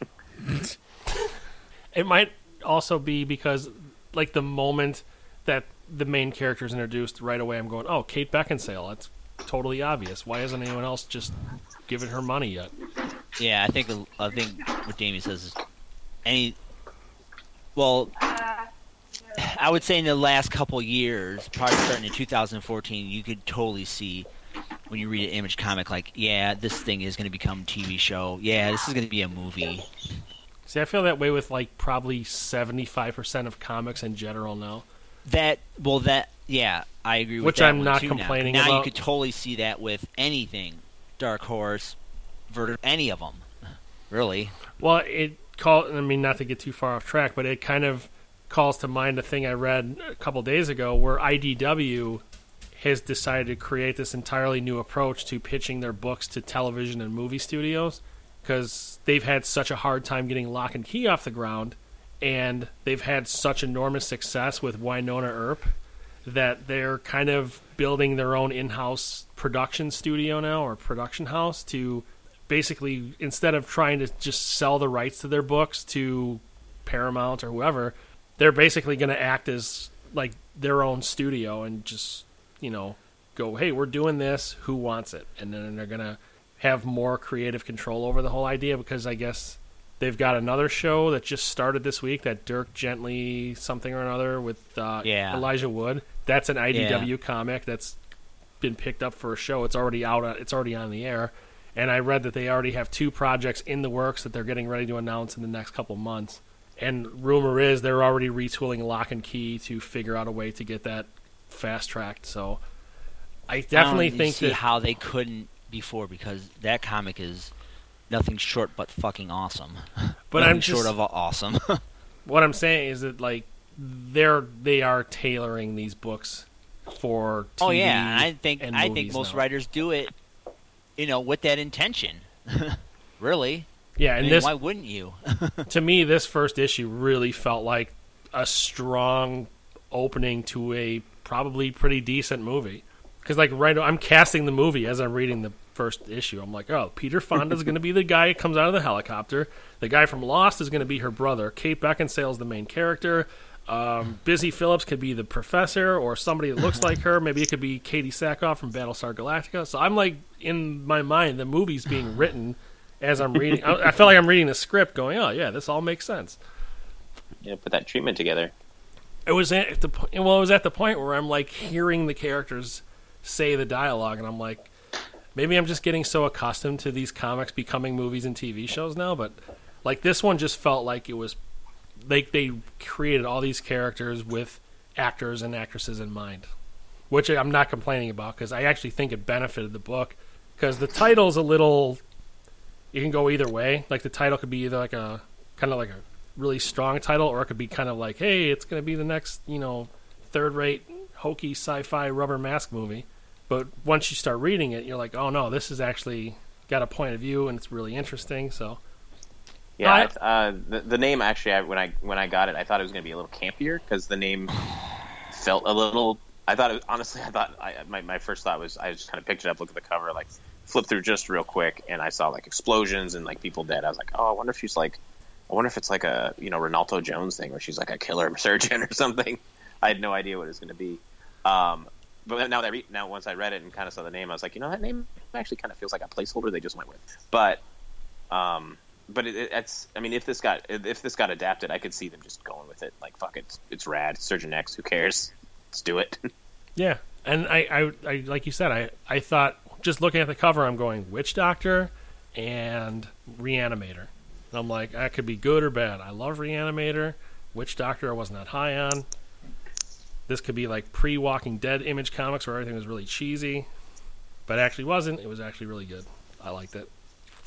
[SPEAKER 4] it might also be because, like, the moment that the main character is introduced, right away I'm going, oh, Kate Beckinsale. That's totally obvious. Why hasn't anyone else just given her money yet?
[SPEAKER 5] Yeah, I think I think what Jamie says is any. Well, I would say in the last couple years, probably starting in two thousand fourteen, you could totally see when you read an Image comic, like, yeah, this thing is going to become a T V show. Yeah, this is going to be a movie.
[SPEAKER 4] See, I feel that way with, like, probably seventy-five percent of comics in general now.
[SPEAKER 5] That well, that yeah, I agree with
[SPEAKER 4] Which
[SPEAKER 5] that
[SPEAKER 4] I'm
[SPEAKER 5] one
[SPEAKER 4] not
[SPEAKER 5] too
[SPEAKER 4] complaining
[SPEAKER 5] now. Now
[SPEAKER 4] about.
[SPEAKER 5] you could totally see that with anything, Dark Horse, Vertigo, any of them, really.
[SPEAKER 4] Well, it call. I mean, not to get too far off track, but it kind of calls to mind a thing I read a couple days ago where I D W has decided to create this entirely new approach to pitching their books to television and movie studios because they've had such a hard time getting Lock and Key off the ground, and they've had such enormous success with Wynonna Earp that they're kind of building their own in-house production studio now, or production house, to basically, instead of trying to just sell the rights to their books to Paramount or whoever, they're basically going to act as like their own studio and just, you know, go, hey, we're doing this, who wants it? And then they're going to have more creative control over the whole idea, because I guess they've got another show that just started this week, that Dirk Gently something or another with uh,
[SPEAKER 5] Yeah.
[SPEAKER 4] Elijah Wood. That's an I D W
[SPEAKER 5] Yeah.
[SPEAKER 4] comic that's been picked up for a show. It's already out. It's already on the air. And I read that they already have two projects in the works that they're getting ready to announce in the next couple months. And rumor is they're already retooling Lock and Key to figure out a way to get that fast-tracked. So I definitely
[SPEAKER 5] I don't
[SPEAKER 4] think
[SPEAKER 5] see
[SPEAKER 4] that...
[SPEAKER 5] how they couldn't before, because that comic is nothing short but fucking awesome.
[SPEAKER 4] But
[SPEAKER 5] nothing
[SPEAKER 4] I'm just...
[SPEAKER 5] short of awesome.
[SPEAKER 4] what I'm saying is that like they're they are tailoring these books for T V.
[SPEAKER 5] Oh yeah, and I think
[SPEAKER 4] and
[SPEAKER 5] I think
[SPEAKER 4] movies
[SPEAKER 5] most
[SPEAKER 4] now.
[SPEAKER 5] writers do it, you know, with that intention. Really.
[SPEAKER 4] Yeah,
[SPEAKER 5] I
[SPEAKER 4] and
[SPEAKER 5] mean,
[SPEAKER 4] this
[SPEAKER 5] why wouldn't you?
[SPEAKER 4] to me, this first issue really felt like a strong opening to a probably pretty decent movie. Because like right, I'm casting the movie as I'm reading the first issue. I'm like, oh, Peter Fonda's going to be the guy who comes out of the helicopter. The guy from Lost is going to be her brother. Kate Beckinsale's the main character. Um, Busy Phillips could be the professor or somebody that looks like her. Maybe it could be Katie Sackhoff from Battlestar Galactica. So I'm like, in my mind, the movie's being written as I'm reading. I, I felt like I'm reading the script going, oh, yeah, this all makes sense.
[SPEAKER 2] Yeah, put that treatment together.
[SPEAKER 4] It was at the po- well, it was at the point where I'm like hearing the characters say the dialogue, and I'm like, maybe I'm just getting so accustomed to these comics becoming movies and T V shows now. But like this one just felt like it was like they created all these characters with actors and actresses in mind, which I'm not complaining about because I actually think it benefited the book because the title's a little. You can go either way. Like the title could be either like a kind of like a really strong title, or it could be kind of like, hey, it's going to be the next, you know, third-rate, hokey sci-fi rubber mask movie. But once you start reading it, you're like, oh no, this is actually got a point of view and it's really interesting. So,
[SPEAKER 2] yeah,
[SPEAKER 4] I-
[SPEAKER 2] I th- uh, the, the name actually, I, when I when I got it, I thought it was going to be a little campier because the name felt a little. I thought it, honestly, I thought I, my my first thought was I just kind of picked it up, looked at the cover, like flipped through just real quick, and I saw like explosions and like people dead. I was like, oh, I wonder if she's like. I wonder if it's like a, you know, Ronaldo Jones thing where she's like a killer surgeon or something. I had no idea what it was going to be. Um, but now that I read, now once I read it and kind of saw the name, I was like, you know, that name actually kind of feels like a placeholder they just went with. But, um, but it, it, it's, I mean, if this got if this got adapted, I could see them just going with it. Like, fuck it, it's, it's rad. Surgeon X, who cares? Let's do it.
[SPEAKER 4] yeah. And I, I, I, like you said, I, I thought just looking at the cover, I'm going Witch Doctor and Reanimator. And I'm like, that could be good or bad. I love Reanimator. Witch Doctor I wasn't that high on. This could be like pre-Walking Dead Image Comics where everything was really cheesy. But it actually wasn't. It was actually really good. I liked it.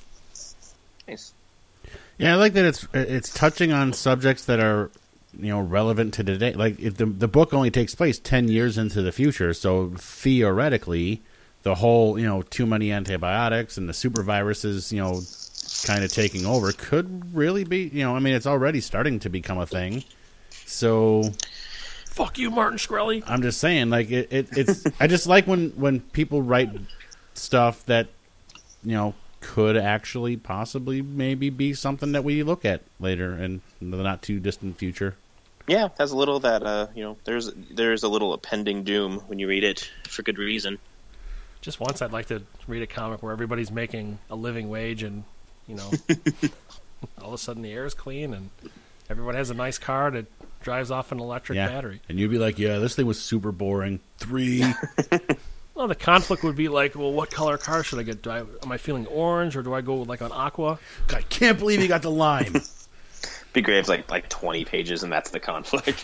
[SPEAKER 2] Nice.
[SPEAKER 1] Yeah, I like that it's it's touching on subjects that are, you know, relevant to today. Like if the the book only takes place ten years into the future, so theoretically, the whole, you know, too many antibiotics and the super viruses, you know, kind of taking over could really be, you know, I mean, it's already starting to become a thing. So,
[SPEAKER 4] fuck you, Martin Shkreli.
[SPEAKER 1] I'm just saying, like, it, it it's. I just like when when people write stuff that, you know, could actually possibly maybe be something that we look at later in the not too distant future.
[SPEAKER 2] Yeah, it has a little that, uh, you know, there's there's a little impending doom when you read it for good reason.
[SPEAKER 4] Just once I'd like to read a comic where everybody's making a living wage and, you know, all of a sudden the air is clean and everyone has a nice car that drives off an electric
[SPEAKER 1] Yeah.
[SPEAKER 4] battery.
[SPEAKER 1] And you'd be like, yeah, this thing was super boring. Three.
[SPEAKER 4] Well, the conflict would be like, well, what color car should I get? Do I, am I feeling orange or do I go with like an aqua?
[SPEAKER 1] I can't believe you got the lime.
[SPEAKER 2] Be great if like like twenty pages and that's the conflict.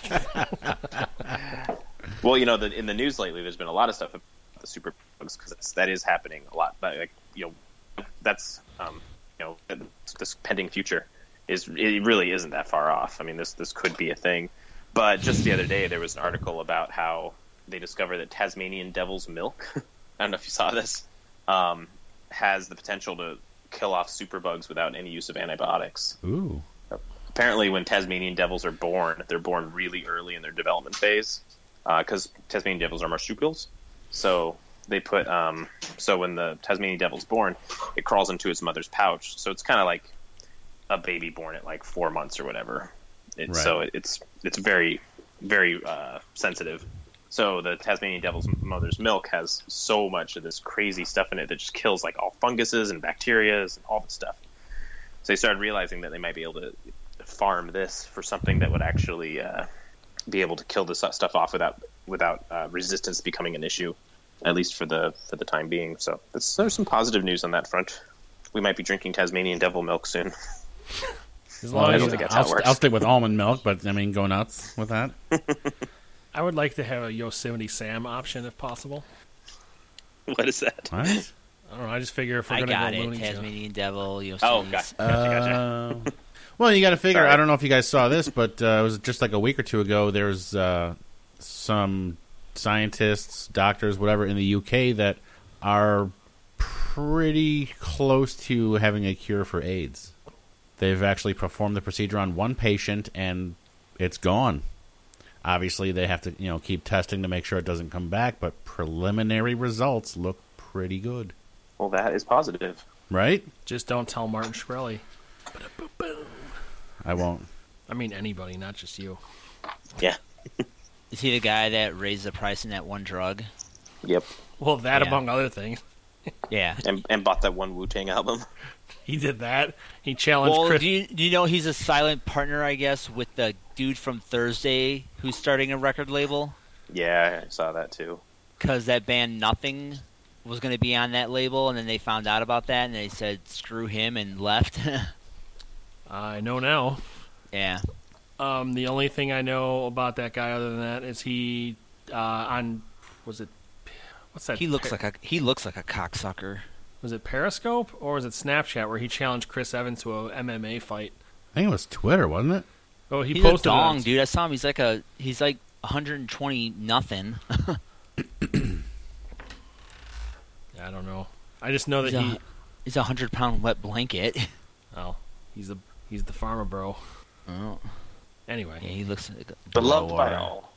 [SPEAKER 2] Well, you know, the, in the news lately, there's been a lot of stuff about the super bugs because that is happening a lot. But like, you know, that's um, you know, this pending future is it really isn't that far off. I mean, this this could be a thing. But just the other day, there was an article about how they discovered that Tasmanian devil's milk. I don't know if you saw this. Um, has the potential to kill off superbugs without any use of antibiotics.
[SPEAKER 1] Ooh.
[SPEAKER 2] Apparently, when Tasmanian devils are born, they're born really early in their development phase because uh, Tasmanian devils are marsupials. So they put um, so when the Tasmanian devil's born, it crawls into its mother's pouch. So it's kind of like a baby born at like four months or whatever. It,
[SPEAKER 1] Right.
[SPEAKER 2] So it's it's very very uh, sensitive. So the Tasmanian devil's mother's milk has so much of this crazy stuff in it that just kills like all funguses and bacteria and all this stuff. So they started realizing that they might be able to farm this for something that would actually uh, be able to kill this stuff off without without uh, resistance becoming an issue, at least for the for the time being. So that's, there's some positive news on that front. We might be drinking Tasmanian devil milk soon.
[SPEAKER 4] As
[SPEAKER 1] Well,
[SPEAKER 4] long
[SPEAKER 2] I
[SPEAKER 4] as
[SPEAKER 2] don't
[SPEAKER 4] you-
[SPEAKER 2] think that's how
[SPEAKER 1] I'll,
[SPEAKER 2] it works.
[SPEAKER 1] I'll stick with almond milk, but I mean, go nuts with that.
[SPEAKER 4] I would like to have a Yosemite Sam option if possible.
[SPEAKER 2] What is that?
[SPEAKER 1] What?
[SPEAKER 4] I don't know. I just figure if we're
[SPEAKER 5] I
[SPEAKER 4] going to
[SPEAKER 5] got
[SPEAKER 4] go
[SPEAKER 5] it.
[SPEAKER 4] Looney Tunes.
[SPEAKER 5] Tasmanian Devil,
[SPEAKER 2] Oh,
[SPEAKER 5] Yosemite.
[SPEAKER 2] gotcha, gotcha, gotcha.
[SPEAKER 1] Uh, Well, you got to figure.
[SPEAKER 2] Sorry.
[SPEAKER 1] I don't know if you guys saw this, but uh, it was just like a week or two ago. There was uh, some scientists, doctors, whatever, in the U K that are pretty close to having a cure for AIDS. They've actually performed the procedure on one patient, and it's gone. Obviously, they have to, you know, keep testing to make sure it doesn't come back, but preliminary results look pretty good.
[SPEAKER 2] Well, that is positive.
[SPEAKER 1] Right?
[SPEAKER 4] Just don't tell Martin Shkreli.
[SPEAKER 1] I won't.
[SPEAKER 4] I mean anybody, not just you.
[SPEAKER 2] Yeah.
[SPEAKER 5] Is he the guy that raised the price in that one drug?
[SPEAKER 2] Yep.
[SPEAKER 4] Well, that
[SPEAKER 5] Yeah.
[SPEAKER 4] among other things.
[SPEAKER 5] Yeah.
[SPEAKER 2] And, and bought that one Wu-Tang album.
[SPEAKER 4] He did that. He challenged
[SPEAKER 5] Well,
[SPEAKER 4] Chris.
[SPEAKER 5] do you, do you know he's a silent partner, I guess, with the dude from Thursday who's starting a record label?
[SPEAKER 2] Yeah, I saw that too.
[SPEAKER 5] Because that band Nothing was going to be on that label, and then they found out about that, and they said, screw him, and left.
[SPEAKER 4] I know now.
[SPEAKER 5] Yeah.
[SPEAKER 4] Um, the only thing I know about that guy other than that is he uh, on was it what's that?
[SPEAKER 5] He looks like a he looks like a cocksucker.
[SPEAKER 4] Was it Periscope or was it Snapchat where he challenged Chris Evans to a M M A fight?
[SPEAKER 1] I think it was Twitter, wasn't it?
[SPEAKER 4] Oh, he
[SPEAKER 5] He's
[SPEAKER 4] posted
[SPEAKER 5] a
[SPEAKER 4] it on-
[SPEAKER 5] dong, dude. I saw him. He's like a he's like one hundred twenty nothing.
[SPEAKER 4] I don't know. I just know that
[SPEAKER 5] He's a,
[SPEAKER 4] he.
[SPEAKER 5] he's a hundred pound wet blanket.
[SPEAKER 4] Oh, he's the he's the farmer bro.
[SPEAKER 5] Oh,
[SPEAKER 4] Anyway,
[SPEAKER 5] yeah, he looks like a
[SPEAKER 2] Beloved
[SPEAKER 5] blower.
[SPEAKER 2] by all.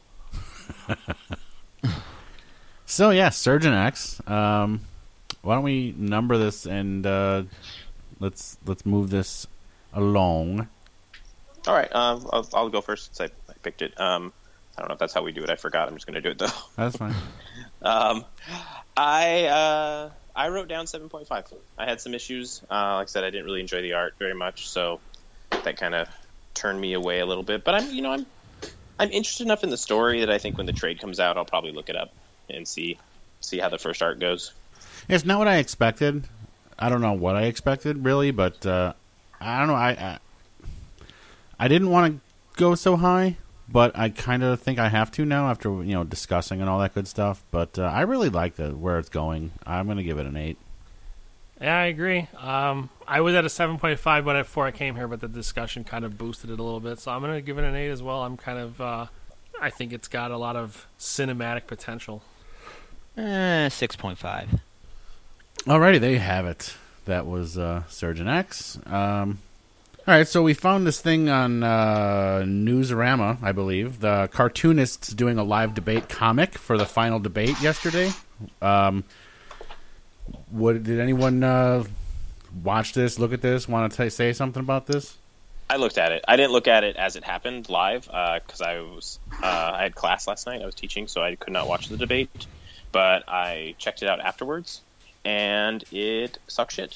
[SPEAKER 1] So, yeah, Surgeon X. Um, why don't we number this and uh, let's let's move this along.
[SPEAKER 2] All right, um, I'll, I'll go first since I, I picked it. Um, I don't know if that's how we do it. I forgot. I'm just going to do it, though.
[SPEAKER 1] That's fine.
[SPEAKER 2] Um, I uh, I wrote down seven point five. I had some issues. Uh, like I said, I didn't really enjoy the art very much, so that kind of turned me away a little bit. But I'm, you know, I'm I'm interested enough in the story that I think when the trade comes out, I'll probably look it up and see see how the first art goes.
[SPEAKER 1] It's not what I expected. I don't know what I expected, really, but uh, I don't know. I I, I didn't want to go so high, but I kind of think I have to now after, you know, discussing and all that good stuff. But uh, I really like the where it's going. I'm going to give it an eight.
[SPEAKER 4] yeah, I agree. Um, I was at a seven point five when I, before I came here, but the discussion kind of boosted it a little bit, so I'm going to give it an eight as well. I'm kind of, uh, I think it's got a lot of cinematic potential.
[SPEAKER 5] Eh, six point five.
[SPEAKER 1] Alrighty, there you have it. That was uh, Surgeon X. Um, all right, so we found this thing on uh, Newsarama, I believe. The cartoonists doing a live debate comic for the final debate yesterday. Um, what did anyone uh, watch this? Look at this? Want to say something about this?
[SPEAKER 2] I looked at it. I didn't look at it as it happened live because I was uh, I had class last night. I was teaching, so I could not watch the debate. But I checked it out afterwards, and it sucked shit.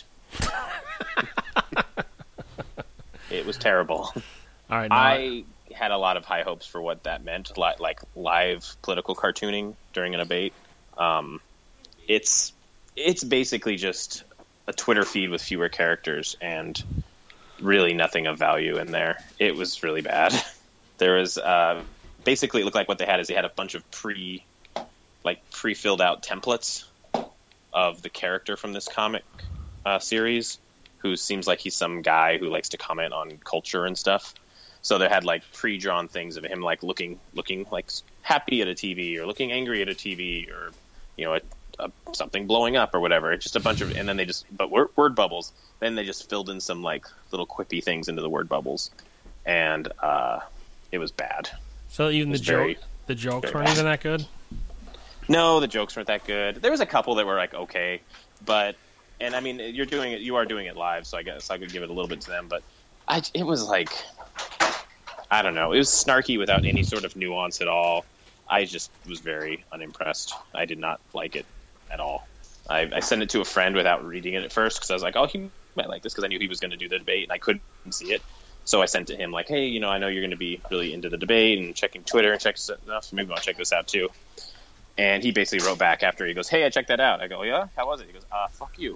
[SPEAKER 2] It was terrible.
[SPEAKER 4] All right, now
[SPEAKER 2] I had a lot of high hopes for what that meant, li- like live political cartooning during a debate. Um, it's it's basically just a Twitter feed with fewer characters and really nothing of value in there. It was really bad. There was uh, basically it looked like what they had is they had a bunch of pre like pre-filled out templates of the character from this comic uh, series, who seems like he's some guy who likes to comment on culture and stuff. So they had like pre-drawn things of him like looking looking like happy at a T V or looking angry at a T V or, you know, a, a, something blowing up or whatever. It's just a bunch of, and then they just, but word, word bubbles. Then they just filled in some like little quippy things into the word bubbles, and uh, it was bad.
[SPEAKER 4] so even the
[SPEAKER 2] It's
[SPEAKER 4] joke,
[SPEAKER 2] very-
[SPEAKER 4] the jokes
[SPEAKER 2] very
[SPEAKER 4] weren't
[SPEAKER 2] bad.
[SPEAKER 4] even that good.
[SPEAKER 2] No, the jokes weren't that good. There was a couple that were like okay, but and I mean you're doing it, you are doing it live, so I guess I could give it a little bit to them. But I, it was like I don't know, it was snarky without any sort of nuance at all. I just was very unimpressed. I did not like it at all. I, I sent it to a friend without reading it at first because I was like, oh, he might like this because I knew he was going to do the debate and I couldn't see it. So I sent to him like, hey, you know, I know you're going to be really into the debate and checking Twitter and check stuff, so maybe I'll check this out too. And he basically wrote back after. He goes, hey, I checked that out. I go, yeah? How was it? He goes, uh, fuck you.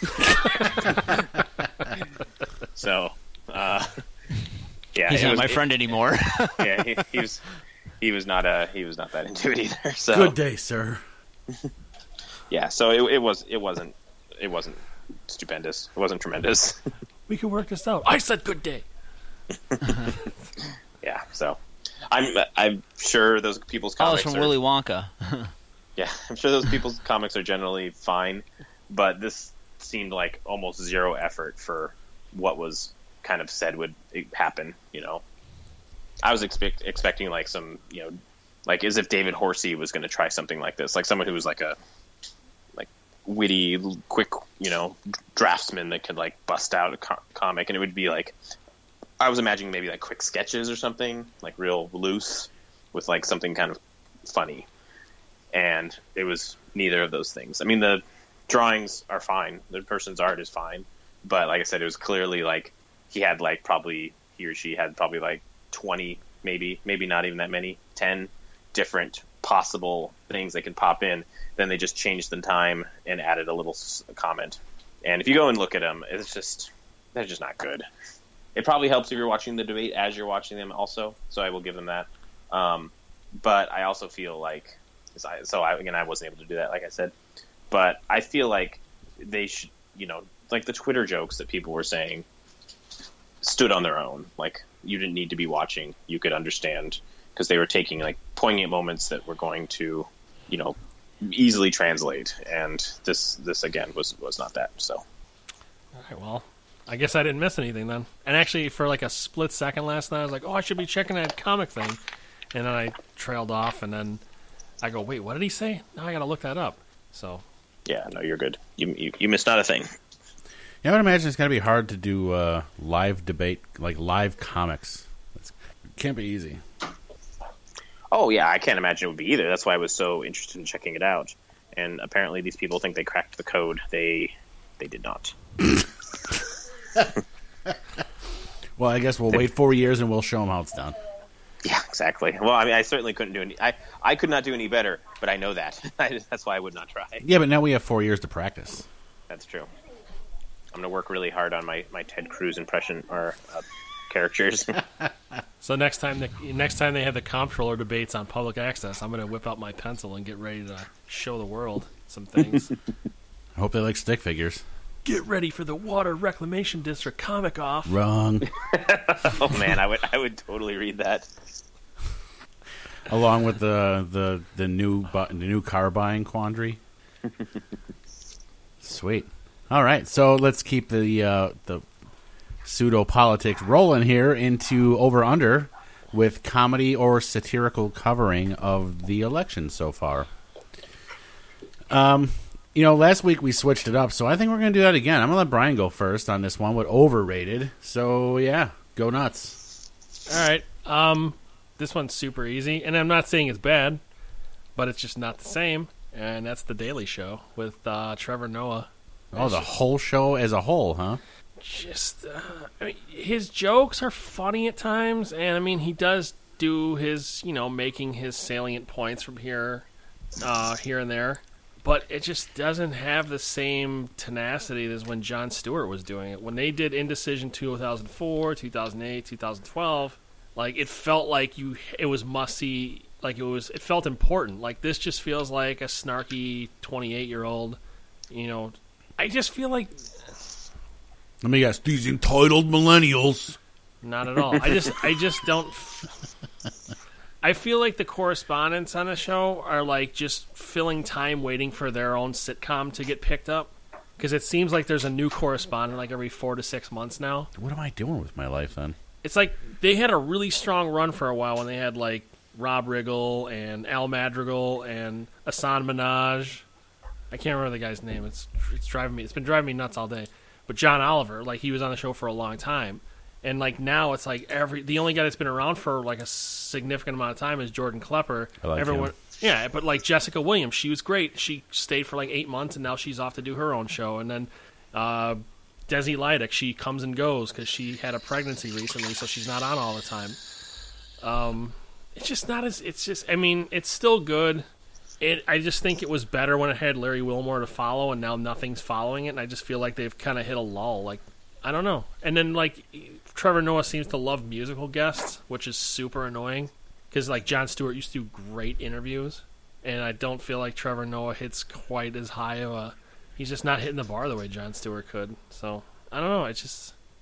[SPEAKER 2] So, uh, yeah.
[SPEAKER 5] He's
[SPEAKER 2] it
[SPEAKER 5] not
[SPEAKER 2] was-
[SPEAKER 5] my
[SPEAKER 2] it-
[SPEAKER 5] friend anymore.
[SPEAKER 2] Yeah, he, he was he was not uh he was not that into it either. So
[SPEAKER 1] Good day, sir.
[SPEAKER 2] yeah, so it, it was it wasn't it wasn't stupendous. It wasn't tremendous.
[SPEAKER 4] We can work this out. I said good day.
[SPEAKER 2] Yeah, so I'm I'm sure those people's
[SPEAKER 5] Oh,
[SPEAKER 2] comics
[SPEAKER 5] it's from
[SPEAKER 2] are,
[SPEAKER 5] Willy Wonka.
[SPEAKER 2] yeah, I'm sure those people's comics are generally fine, but this seemed like almost zero effort for what was kind of said would happen. You know, I was expect, expecting like some, you know, like as if David Horsey was going to try something like this, like someone who was like a like witty, quick, you know, draftsman that could like bust out a co- comic, and it would be like. I was imagining maybe like quick sketches or something, like real loose, with like something kind of funny. And it was neither of those things. I mean, the drawings are fine. The person's art is fine. But like I said, it was clearly like he had like probably, he or she had probably like twenty, maybe, maybe not even that many, ten different possible things they could pop in. Then they just changed the time and added a little s- comment. And if you go and look at them, it's just, they're just not good. It probably helps if you're watching the debate as you're watching them also, so I will give them that. Um, but I also feel like, so I, again, I wasn't able to do that, like I said. But I feel like they should, you know, like the Twitter jokes that people were saying stood on their own. Like, you didn't need to be watching. You could understand, because they were taking, like, poignant moments that were going to, you know, easily translate. And this, this again, was, was not that, so.
[SPEAKER 4] All right, well. I guess I didn't miss anything then. And actually, for like a split second last night, I was like, oh, I should be checking that comic thing. And then I trailed off, and then I go, wait, what did he say? Now I got to look that up. So,
[SPEAKER 2] yeah, no, you're good. You, you, you missed not a thing.
[SPEAKER 1] Yeah, I would imagine it's got to be hard to do uh, live debate, like live comics. It can't be easy.
[SPEAKER 2] Oh, yeah, I can't imagine it would be either. That's why I was so interested in checking it out. And apparently these people think they cracked the code. They they did not.
[SPEAKER 1] Well, I guess we'll wait four years and we'll show them how it's done.
[SPEAKER 2] Yeah, exactly. Well, I mean, I certainly couldn't do any. I, I could not do any better, but I know that. That's why I would not try.
[SPEAKER 1] Yeah, but now we have four years to practice.
[SPEAKER 2] That's true. I'm going to work really hard on my, my Ted Cruz impression or uh, characters.
[SPEAKER 4] so next time, the, next time they have the comptroller debates on public access, I'm going to whip out my pencil and get ready to show the world some things.
[SPEAKER 1] I hope they like stick figures.
[SPEAKER 4] Get ready for the Water Reclamation District comic off.
[SPEAKER 1] Wrong.
[SPEAKER 2] Oh man, I would I would totally read that.
[SPEAKER 1] Along with the the the new bu- the new car buying quandary. Sweet. All right, so let's keep the uh, the pseudo politics rolling here into over under with comedy or satirical covering of the election so far. Um. You know, last week we switched it up, so I think we're going to do that again. I'm going to let Brian go first on this one with overrated. So, yeah, go nuts.
[SPEAKER 4] All right. Um, this one's super easy, and I'm not saying it's bad, but it's just not the same, and that's The Daily Show with uh, Trevor Noah.
[SPEAKER 1] Oh, the whole show as a whole, huh?
[SPEAKER 4] Just, uh, I mean, his jokes are funny at times, and, I mean, he does do his, you know, making his salient points from here, uh, here and there. But it just doesn't have the same tenacity as when Jon Stewart was doing it. When they did Indecision two thousand four, two thousand eight, two thousand twelve, like it felt like you, it was must-see. Like it was, it felt important. Like this just feels like a snarky twenty-eight-year-old. You know, I just feel like.
[SPEAKER 1] Let me guess, these entitled millennials.
[SPEAKER 4] Not at all. I just, I just don't. I feel like the correspondents on the show are like just filling time waiting for their own sitcom to get picked up. Because it seems like there's a new correspondent like every four to six months now.
[SPEAKER 1] What am I doing with my life then?
[SPEAKER 4] It's like they had a really strong run for a while when they had like Rob Riggle and Al Madrigal and Hassan Minaj. I can't remember the guy's name. It's it's driving me. It's been driving me nuts all day. But John Oliver, like he was on the show for a long time. And like now, it's like every the only guy that's been around for like a significant amount of time is Jordan Klepper.
[SPEAKER 1] I like
[SPEAKER 4] Everyone,
[SPEAKER 1] him.
[SPEAKER 4] yeah, but like Jessica Williams, she was great. She stayed for like eight months, and now she's off to do her own show. And then uh, Desi Lydic, she comes and goes because she had a pregnancy recently, so she's not on all the time. Um, it's just not as. It's just. I mean, it's still good. It. I just think it was better when it had Larry Wilmore to follow, and now nothing's following it. And I just feel like they've kind of hit a lull. Like I don't know. And then like. Trevor Noah seems to love musical guests, which is super annoying because like Jon Stewart used to do great interviews, and I don't feel like Trevor Noah hits quite as high of a. He's just not hitting the bar the way Jon Stewart could. So I don't know. It's just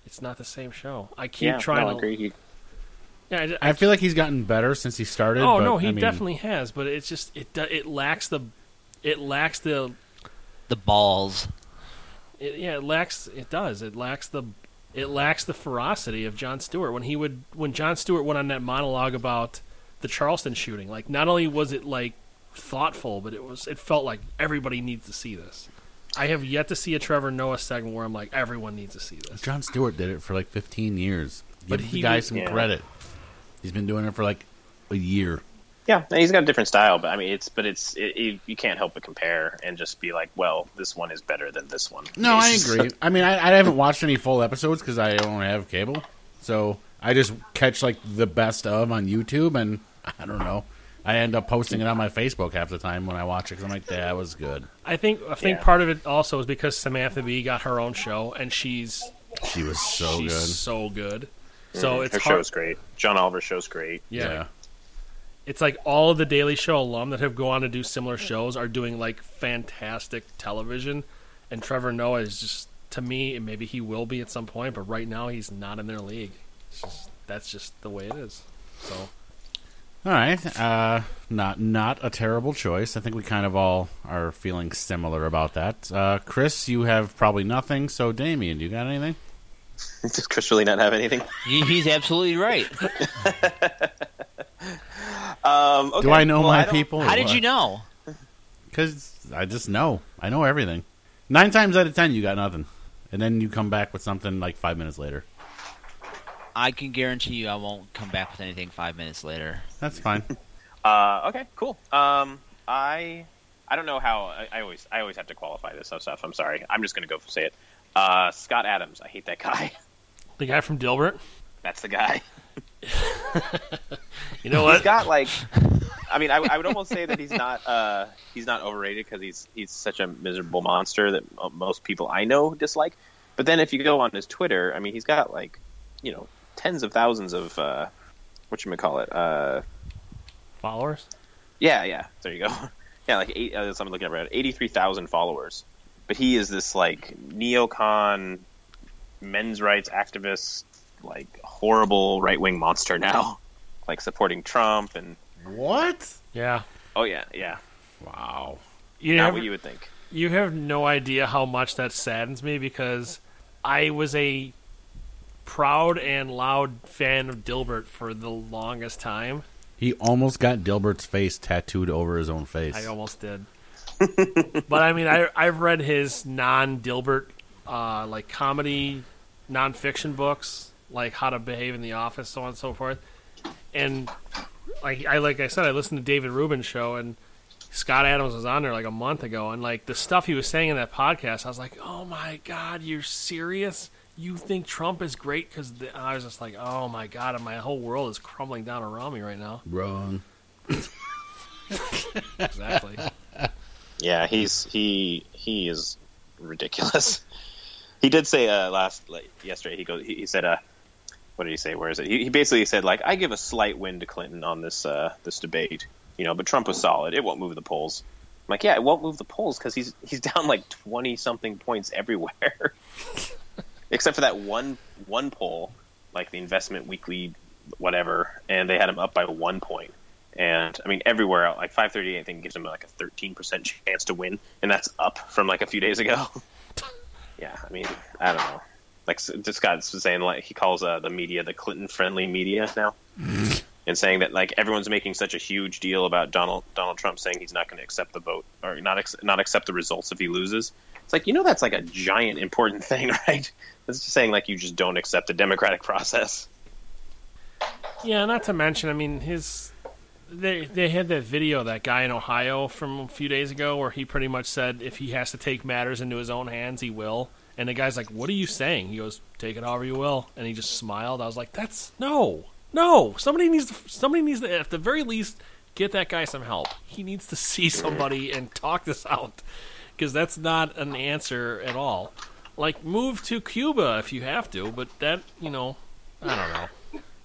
[SPEAKER 4] it's not the same show. I keep
[SPEAKER 2] Yeah,
[SPEAKER 4] trying
[SPEAKER 2] no, I
[SPEAKER 4] to.
[SPEAKER 2] agree. He,
[SPEAKER 4] Yeah, I,
[SPEAKER 1] I feel like he's gotten better since he started.
[SPEAKER 4] Oh
[SPEAKER 1] but,
[SPEAKER 4] no, he
[SPEAKER 1] I mean,
[SPEAKER 4] definitely has, but it's just it do- it lacks the it lacks the
[SPEAKER 5] The balls.
[SPEAKER 4] it, yeah it lacks it does it lacks the it lacks the ferocity of Jon Stewart when he would when Jon Stewart went on that monologue about the Charleston shooting. Like, not only was it like thoughtful, but it was it felt like everybody needs to see this. I have yet to see a Trevor Noah segment where I'm like, everyone needs to see this.
[SPEAKER 1] Jon Stewart did it for like fifteen years. Give
[SPEAKER 4] But
[SPEAKER 1] the
[SPEAKER 4] he
[SPEAKER 1] guy
[SPEAKER 4] was-
[SPEAKER 1] some
[SPEAKER 2] Yeah.
[SPEAKER 1] credit. He's been doing it for like a year.
[SPEAKER 2] yeah, and he's got a different style, but I mean, it's but it's it, it, you can't help but compare and just be like, well, this one is better than this one.
[SPEAKER 1] No, I
[SPEAKER 2] It's-
[SPEAKER 1] agree. I mean, I, I haven't watched any full episodes because I don't have cable, so I just catch like the best of on YouTube, and I don't know. I end up posting it on my Facebook half the time when I watch it because I'm like, yeah, that was good.
[SPEAKER 4] I think I think
[SPEAKER 2] Yeah.
[SPEAKER 4] part of it also is because Samantha Bee got her own show, and she's
[SPEAKER 1] She was so
[SPEAKER 4] she's
[SPEAKER 1] good.
[SPEAKER 4] so good. So
[SPEAKER 2] Mhm.
[SPEAKER 4] it's
[SPEAKER 2] her
[SPEAKER 4] hard.
[SPEAKER 2] show's great. John Oliver's show's great.
[SPEAKER 4] Yeah. It's like all of the Daily Show alum that have gone on to do similar shows are doing like fantastic television, and Trevor Noah is just, to me, and maybe he will be at some point, but right now he's not in their league. It's just, that's just the way it is. So
[SPEAKER 1] All right, uh, not not a terrible choice. I think we kind of all are feeling similar about that. Uh, Chris, you have probably nothing. So, Damien, you got anything?
[SPEAKER 2] Does Chris really not have anything?
[SPEAKER 5] He- He's absolutely right.
[SPEAKER 2] Um, okay.
[SPEAKER 1] Do I know
[SPEAKER 2] well,
[SPEAKER 1] my
[SPEAKER 2] I don't-
[SPEAKER 1] people?
[SPEAKER 5] How did you know?
[SPEAKER 1] Because I just know. I know everything. Nine times out of ten, you got nothing, and then you come back with something like five minutes later.
[SPEAKER 5] I can guarantee you I won't come back with anything five minutes later.
[SPEAKER 1] That's fine.
[SPEAKER 2] Uh, okay, cool. Um, I I don't know how I, I always I always have to qualify this stuff. I'm sorry. I'm just gonna go say it. Uh, Scott Adams. I hate that guy.
[SPEAKER 4] the guy from Dilbert,
[SPEAKER 2] That's the guy.
[SPEAKER 4] you know
[SPEAKER 2] He's
[SPEAKER 4] what?
[SPEAKER 2] got like. I mean, I, I would almost say that he's not uh, he's not overrated because he's he's such a miserable monster that uh, most people I know dislike. But then if you go on his Twitter, I mean, he's got like, you know, tens of thousands of uh, whatchamacallit, uh
[SPEAKER 4] Followers?
[SPEAKER 2] Yeah, yeah. There you go. Yeah, like eight. Uh, I'm looking at it. Eighty-three thousand followers. But he is this like neocon, men's rights activist, like horrible right-wing monster now, like supporting Trump and
[SPEAKER 1] What?
[SPEAKER 4] Yeah.
[SPEAKER 2] oh yeah, yeah.
[SPEAKER 1] Wow.
[SPEAKER 4] You
[SPEAKER 2] Not
[SPEAKER 4] have,
[SPEAKER 2] what you would think.
[SPEAKER 4] you have no idea how much that saddens me because I was a proud and loud fan of Dilbert for the longest time.
[SPEAKER 1] He almost got Dilbert's face tattooed over his own face.
[SPEAKER 4] I almost did. But I mean, I, I've read his non-Dilbert, uh, like comedy, nonfiction books, like How to Behave in the Office, so on and so forth. And like I like I said, I listened to David Rubin's show, and Scott Adams was on there like a month ago, and like the stuff he was saying in that podcast, I was like, oh my god, you're serious? You think Trump is great? Because I was just like, oh my god, and my whole world is crumbling down around me right now.
[SPEAKER 1] Wrong.
[SPEAKER 4] Exactly.
[SPEAKER 2] Yeah, he's he he is ridiculous. He did say uh, last like, yesterday. He goes. He, he said, uh, "What did he say? Where is it?" He, he basically said, "Like I give a slight win to Clinton on this uh, this debate, you know, but Trump was solid. It won't move the polls." I'm like, "Yeah, it won't move the polls because he's he's down like twenty something points everywhere, except for that one one poll, like the Investment Weekly, whatever, and they had him up by one point." And I mean, everywhere else, like five thirty-eight, I think gives him like a thirteen percent chance to win, and that's up from like a few days ago. Yeah, I mean, I don't know. Like this guy's saying, like he calls uh, the media the Clinton-friendly media now, and saying that like everyone's making such a huge deal about Donald Donald Trump saying he's not going to accept the vote or not ex- not accept the results if he loses. It's like, you know, that's like a giant important thing, right? It's just saying like you just don't accept the democratic process.
[SPEAKER 4] Yeah, not to mention, I mean, his they they had that video, that guy in Ohio from a few days ago, where he pretty much said if he has to take matters into his own hands, he will. And the guy's like, "What are you saying?" He goes, "Take it however you will." And he just smiled. I was like, "That's no, no. Somebody needs to. Somebody needs to, at the very least, get that guy some help. He needs to see somebody and talk this out, because that's not an answer at all. Like, move to Cuba if you have to, but that, you know, I don't know."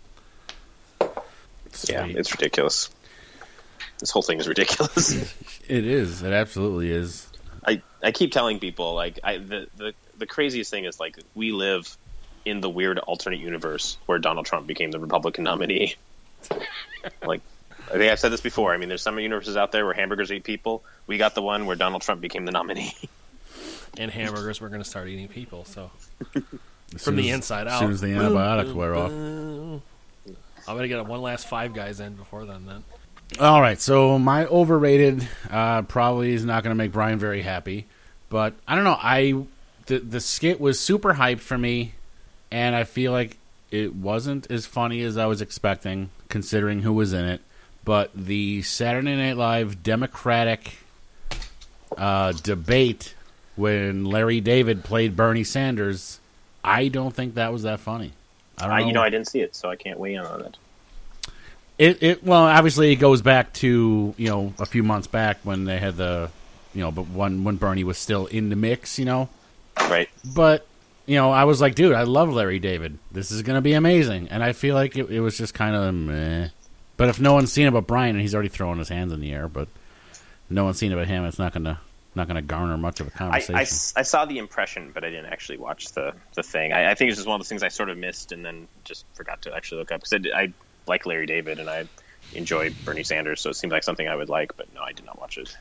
[SPEAKER 2] Yeah,
[SPEAKER 1] Sweet.
[SPEAKER 2] it's ridiculous. This whole thing is ridiculous.
[SPEAKER 1] It is. It absolutely is.
[SPEAKER 2] I, I keep telling people like I the, the the craziest thing is like we live in the weird alternate universe where Donald Trump became the Republican nominee. Like, I think I've said this before. I mean, there's some universes out there where hamburgers eat people. We got the one where Donald Trump became the nominee.
[SPEAKER 4] And hamburgers, we're going to start eating people. So
[SPEAKER 1] As
[SPEAKER 4] from
[SPEAKER 1] soon
[SPEAKER 4] the
[SPEAKER 1] as-
[SPEAKER 4] inside
[SPEAKER 1] As
[SPEAKER 4] out.
[SPEAKER 1] soon as the antibiotics wear off.
[SPEAKER 4] I'm going to get one last Five Guys in before then. Then
[SPEAKER 1] All right, so my overrated uh, probably is not going to make Brian very happy, but I don't know. I the the skit was super hyped for me, and I feel like it wasn't as funny as I was expecting, considering who was in it. But the Saturday Night Live Democratic uh, debate when Larry David played Bernie Sanders, I don't think that was that funny. I don't
[SPEAKER 2] I,
[SPEAKER 1] know.
[SPEAKER 2] you know, I didn't see it, so I can't weigh in on it.
[SPEAKER 1] It, it well, obviously, it goes back to you know a few months back when they had the, you know, but when when Bernie was still in the mix, you know.
[SPEAKER 2] Right.
[SPEAKER 1] But you know, I was like, dude, I love Larry David. This is gonna be amazing, and I feel like it, it was just kind of meh. But if no one's seen it but Brian, and he's already throwing his hands in the air, but no one's seen it but him, it's not gonna not gonna garner much of a
[SPEAKER 2] I,
[SPEAKER 1] conversation.
[SPEAKER 2] I, I saw the impression, but I didn't actually watch the, the thing. I, I think it's just one of those things I sort of missed and then just forgot to actually look up. Because I, I like Larry David, and I enjoy Bernie Sanders, so it seemed like something I would like, but no, I did not watch it.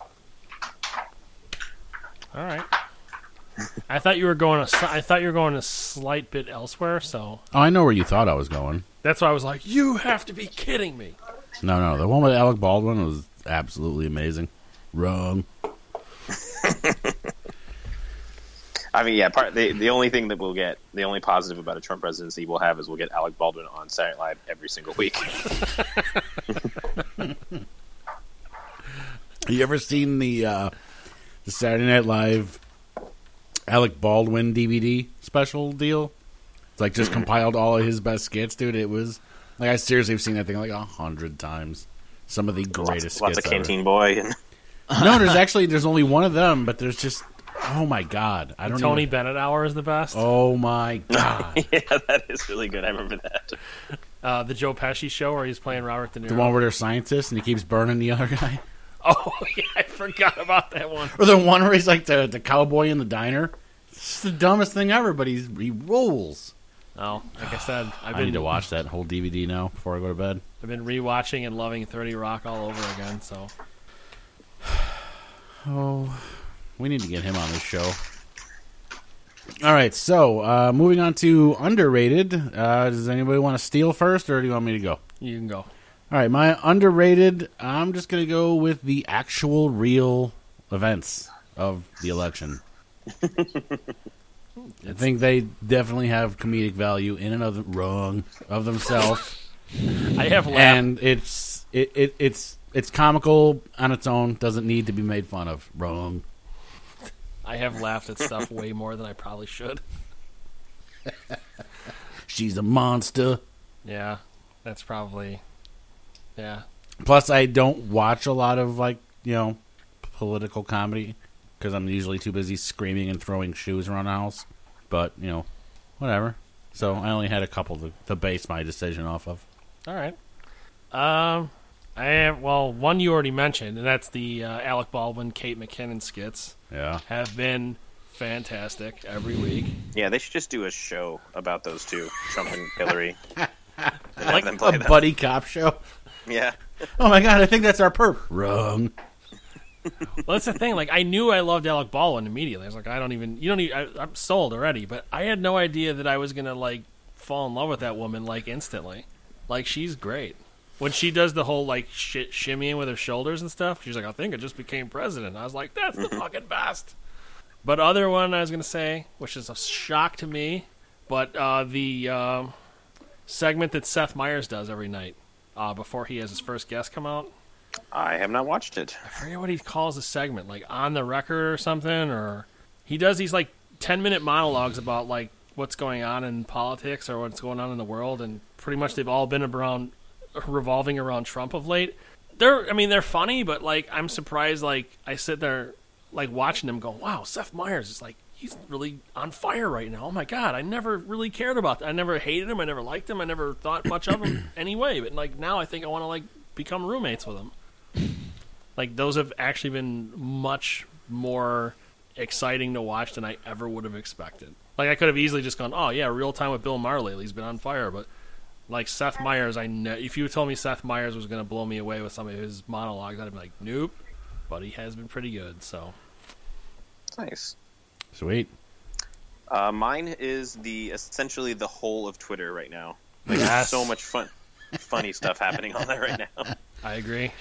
[SPEAKER 4] all right. I thought you were going. A, I thought you were going a slight bit elsewhere. So
[SPEAKER 1] oh, I know where you thought I was going.
[SPEAKER 4] that's why I was like, "You have to be kidding me."
[SPEAKER 1] No, no, the one with Alec Baldwin was absolutely amazing. Wrong.
[SPEAKER 2] I mean, yeah, part the the only thing that we'll get, the only positive about a Trump presidency we'll have is we'll get Alec Baldwin on Saturday Night Live every single week.
[SPEAKER 1] You ever seen the uh, the Saturday Night Live Alec Baldwin D V D special deal? It's like just compiled all of his best skits, dude. It was like I seriously have seen that thing like a hundred times. Some of the greatest
[SPEAKER 2] lots, lots
[SPEAKER 1] skits
[SPEAKER 2] of
[SPEAKER 1] ever.
[SPEAKER 2] Canteen Boy and
[SPEAKER 1] No, there's actually there's only one of them, but there's just oh my god, I don't
[SPEAKER 4] Tony
[SPEAKER 1] even,
[SPEAKER 4] Bennett hour is the best.
[SPEAKER 1] Oh my god,
[SPEAKER 2] yeah, that is really good. I remember that.
[SPEAKER 4] Uh, the Joe Pesci show where he's playing Robert De Niro.
[SPEAKER 1] the one where they're scientists and he keeps burning the other guy,
[SPEAKER 4] Oh yeah, I forgot about that one.
[SPEAKER 1] or the one where he's like the the cowboy in the diner. It's the dumbest thing ever, but he's he rules.
[SPEAKER 4] Oh, like I said, I've
[SPEAKER 1] I
[SPEAKER 4] been
[SPEAKER 1] need to watch that whole D V D now before I go to bed.
[SPEAKER 4] I've been rewatching and loving thirty Rock all over again. So
[SPEAKER 1] Oh, we need to get him on this show. All right, so uh, moving on to underrated. Uh, does anybody want to steal first, or do you want me to go?
[SPEAKER 4] you can go.
[SPEAKER 1] All right, my underrated, I'm just going to go with the actual real events of the election. I think they definitely have comedic value in and of the, wrong of themselves,
[SPEAKER 4] I have laughed.
[SPEAKER 1] and it's it, it it's it's comical on its own. Doesn't need to be made fun of. Wrong.
[SPEAKER 4] I have laughed at stuff way more than I probably should.
[SPEAKER 1] She's a monster.
[SPEAKER 4] Yeah, that's probably. Yeah,
[SPEAKER 1] Plus, I don't watch a lot of like you know political comedy because I'm usually too busy screaming and throwing shoes around the house. But you know, whatever. So I only had a couple to, to base my decision off of.
[SPEAKER 4] all right. Um, I have well one you already mentioned, and that's the uh, Alec Baldwin, Kate McKinnon skits
[SPEAKER 1] Yeah,
[SPEAKER 4] have been fantastic every week.
[SPEAKER 2] Yeah, they should just do a show about those two, Trump and Hillary. And have
[SPEAKER 4] Like
[SPEAKER 2] them play
[SPEAKER 1] a
[SPEAKER 2] them.
[SPEAKER 1] buddy cop show.
[SPEAKER 2] Yeah.
[SPEAKER 1] Oh my god, I think that's our perp. Wrong.
[SPEAKER 4] Well, that's the thing. Like, I knew I loved Alec Baldwin immediately. I was like, I don't even. You don't even. I, I'm sold already. But I had no idea that I was gonna like fall in love with that woman like instantly. Like, she's great. When she does the whole like shit shimmying with her shoulders and stuff, she's like, I think I just became president. I was like, that's the fucking best. But other one I was gonna say, which is a shock to me, but uh, the um, segment that Seth Meyers does every night uh, before he has his first guest come out.
[SPEAKER 2] I have not watched it.
[SPEAKER 4] I forget what he calls the segment, like on the record or something, or he does these like ten minute monologues about like what's going on in politics or what's going on in the world, and pretty much they've all been around revolving around Trump of late. They're, I mean, they're funny, but like I'm surprised. Like I sit there, like watching them, go, "Wow, Seth Meyers is like he's really on fire right now." Oh my god, I never really cared about that. I never hated him. I never liked him. I never thought much of him anyway. But like now, I think I want to like become roommates with him. Like, those have actually been much more exciting to watch than I ever would have expected. Like I could have easily just gone, oh yeah, Real Time with Bill Maher lately. He's been on fire, but like Seth Meyers, I ne- if you told me Seth Meyers was going to blow me away with some of his monologues, I'd have been like, nope. But he has been pretty good, so
[SPEAKER 2] Nice.
[SPEAKER 1] Sweet.
[SPEAKER 2] Uh, mine is the essentially the whole of Twitter right now. Like,
[SPEAKER 4] Yes.
[SPEAKER 2] there's so much fun, funny stuff happening on there right now.
[SPEAKER 4] I agree.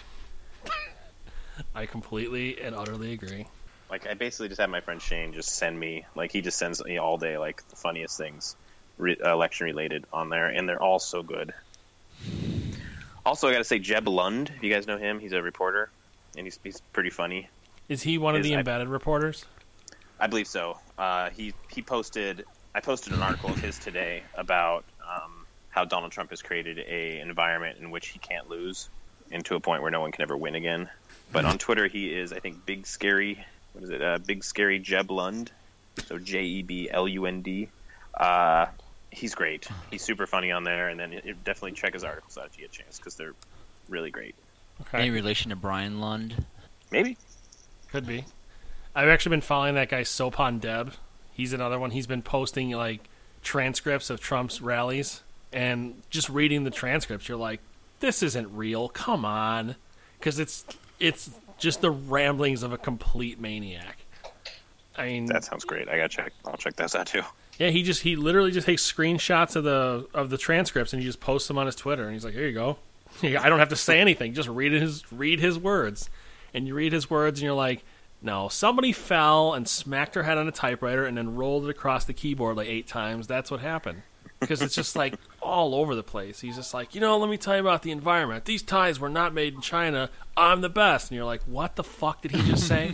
[SPEAKER 4] I completely and utterly agree.
[SPEAKER 2] Like, I basically just have my friend Shane just send me, like, he just sends me all day, like, the funniest things re- election related on there, and they're all so good. Also, I got to say, Jeb Lund, if you guys know him, he's a reporter, and he's he's pretty funny.
[SPEAKER 4] Is he one of
[SPEAKER 2] Is
[SPEAKER 4] the
[SPEAKER 2] I-
[SPEAKER 4] embedded reporters?
[SPEAKER 2] I believe so. Uh, he he posted. I posted an article of his today about um, how Donald Trump has created a environment in which he can't lose, and to a point where no one can ever win again. But on Twitter, he is, I think, Big Scary. What is it? Uh, Big Scary Jeb Lund. So J E B L U N D. Uh, he's great. He's super funny on there, and then it, it definitely check his articles out if you get a chance because they're really great.
[SPEAKER 4] Okay.
[SPEAKER 5] Any relation to Brian Lund?
[SPEAKER 2] Maybe.
[SPEAKER 4] Could be. I've actually been following that guy Sopan Deb. He's another one. He's been posting like transcripts of Trump's rallies, and just reading the transcripts, you're like, "This isn't real. Come on," because it's it's just the ramblings of a complete maniac. I mean,
[SPEAKER 2] That sounds great. I gotta check. I'll check those out too.
[SPEAKER 4] yeah, he just he literally just takes screenshots of the of the transcripts and he just posts them on his Twitter, and he's like, "Here you go. I don't have to say anything. Just read his read his words," and you read his words, and you're like. No, somebody fell and smacked her head on a typewriter and then rolled it across the keyboard like eight times. That's what happened. Because it's just like all over the place. He's just like, you know, let me tell you about the environment. These ties were not made in China. I'm the best. And you're like, what the fuck did he just say?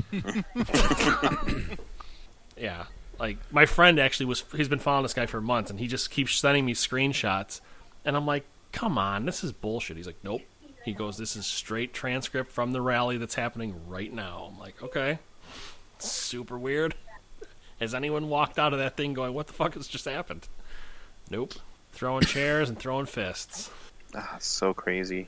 [SPEAKER 4] Yeah. Like, my friend actually was, he's been following this guy for months, and he just keeps sending me screenshots. And I'm like, come on, this is bullshit. He's like, nope. He goes, this is straight transcript from the rally that's happening right now. I'm like, okay. Super weird. Has anyone walked out of that thing going, what the fuck has just happened? Nope. Throwing chairs and throwing fists.
[SPEAKER 2] Ah, it's so crazy.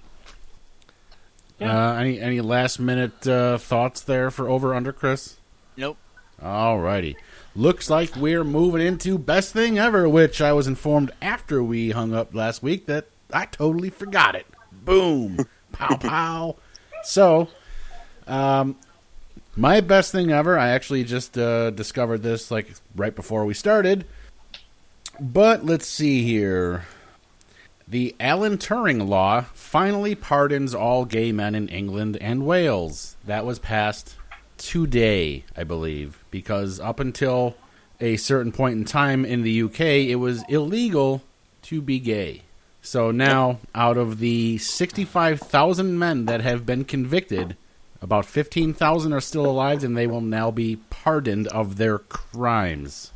[SPEAKER 1] Uh, any any last minute uh, thoughts there for over under, Chris?
[SPEAKER 5] Nope.
[SPEAKER 1] Alrighty. Looks like we're moving into best thing ever, which I was informed after we hung up last week that I totally forgot it. Boom. Pow, pow. So, um, my best thing ever, I actually just uh, discovered this like right before we started. But let's see here. The Alan Turing Law finally pardons all gay men in England and Wales. That was passed today, I believe, because up until a certain point in time in the U K, it was illegal to be gay. So now, out of the sixty-five thousand men that have been convicted, about fifteen thousand are still alive, and they will now be pardoned of their crimes.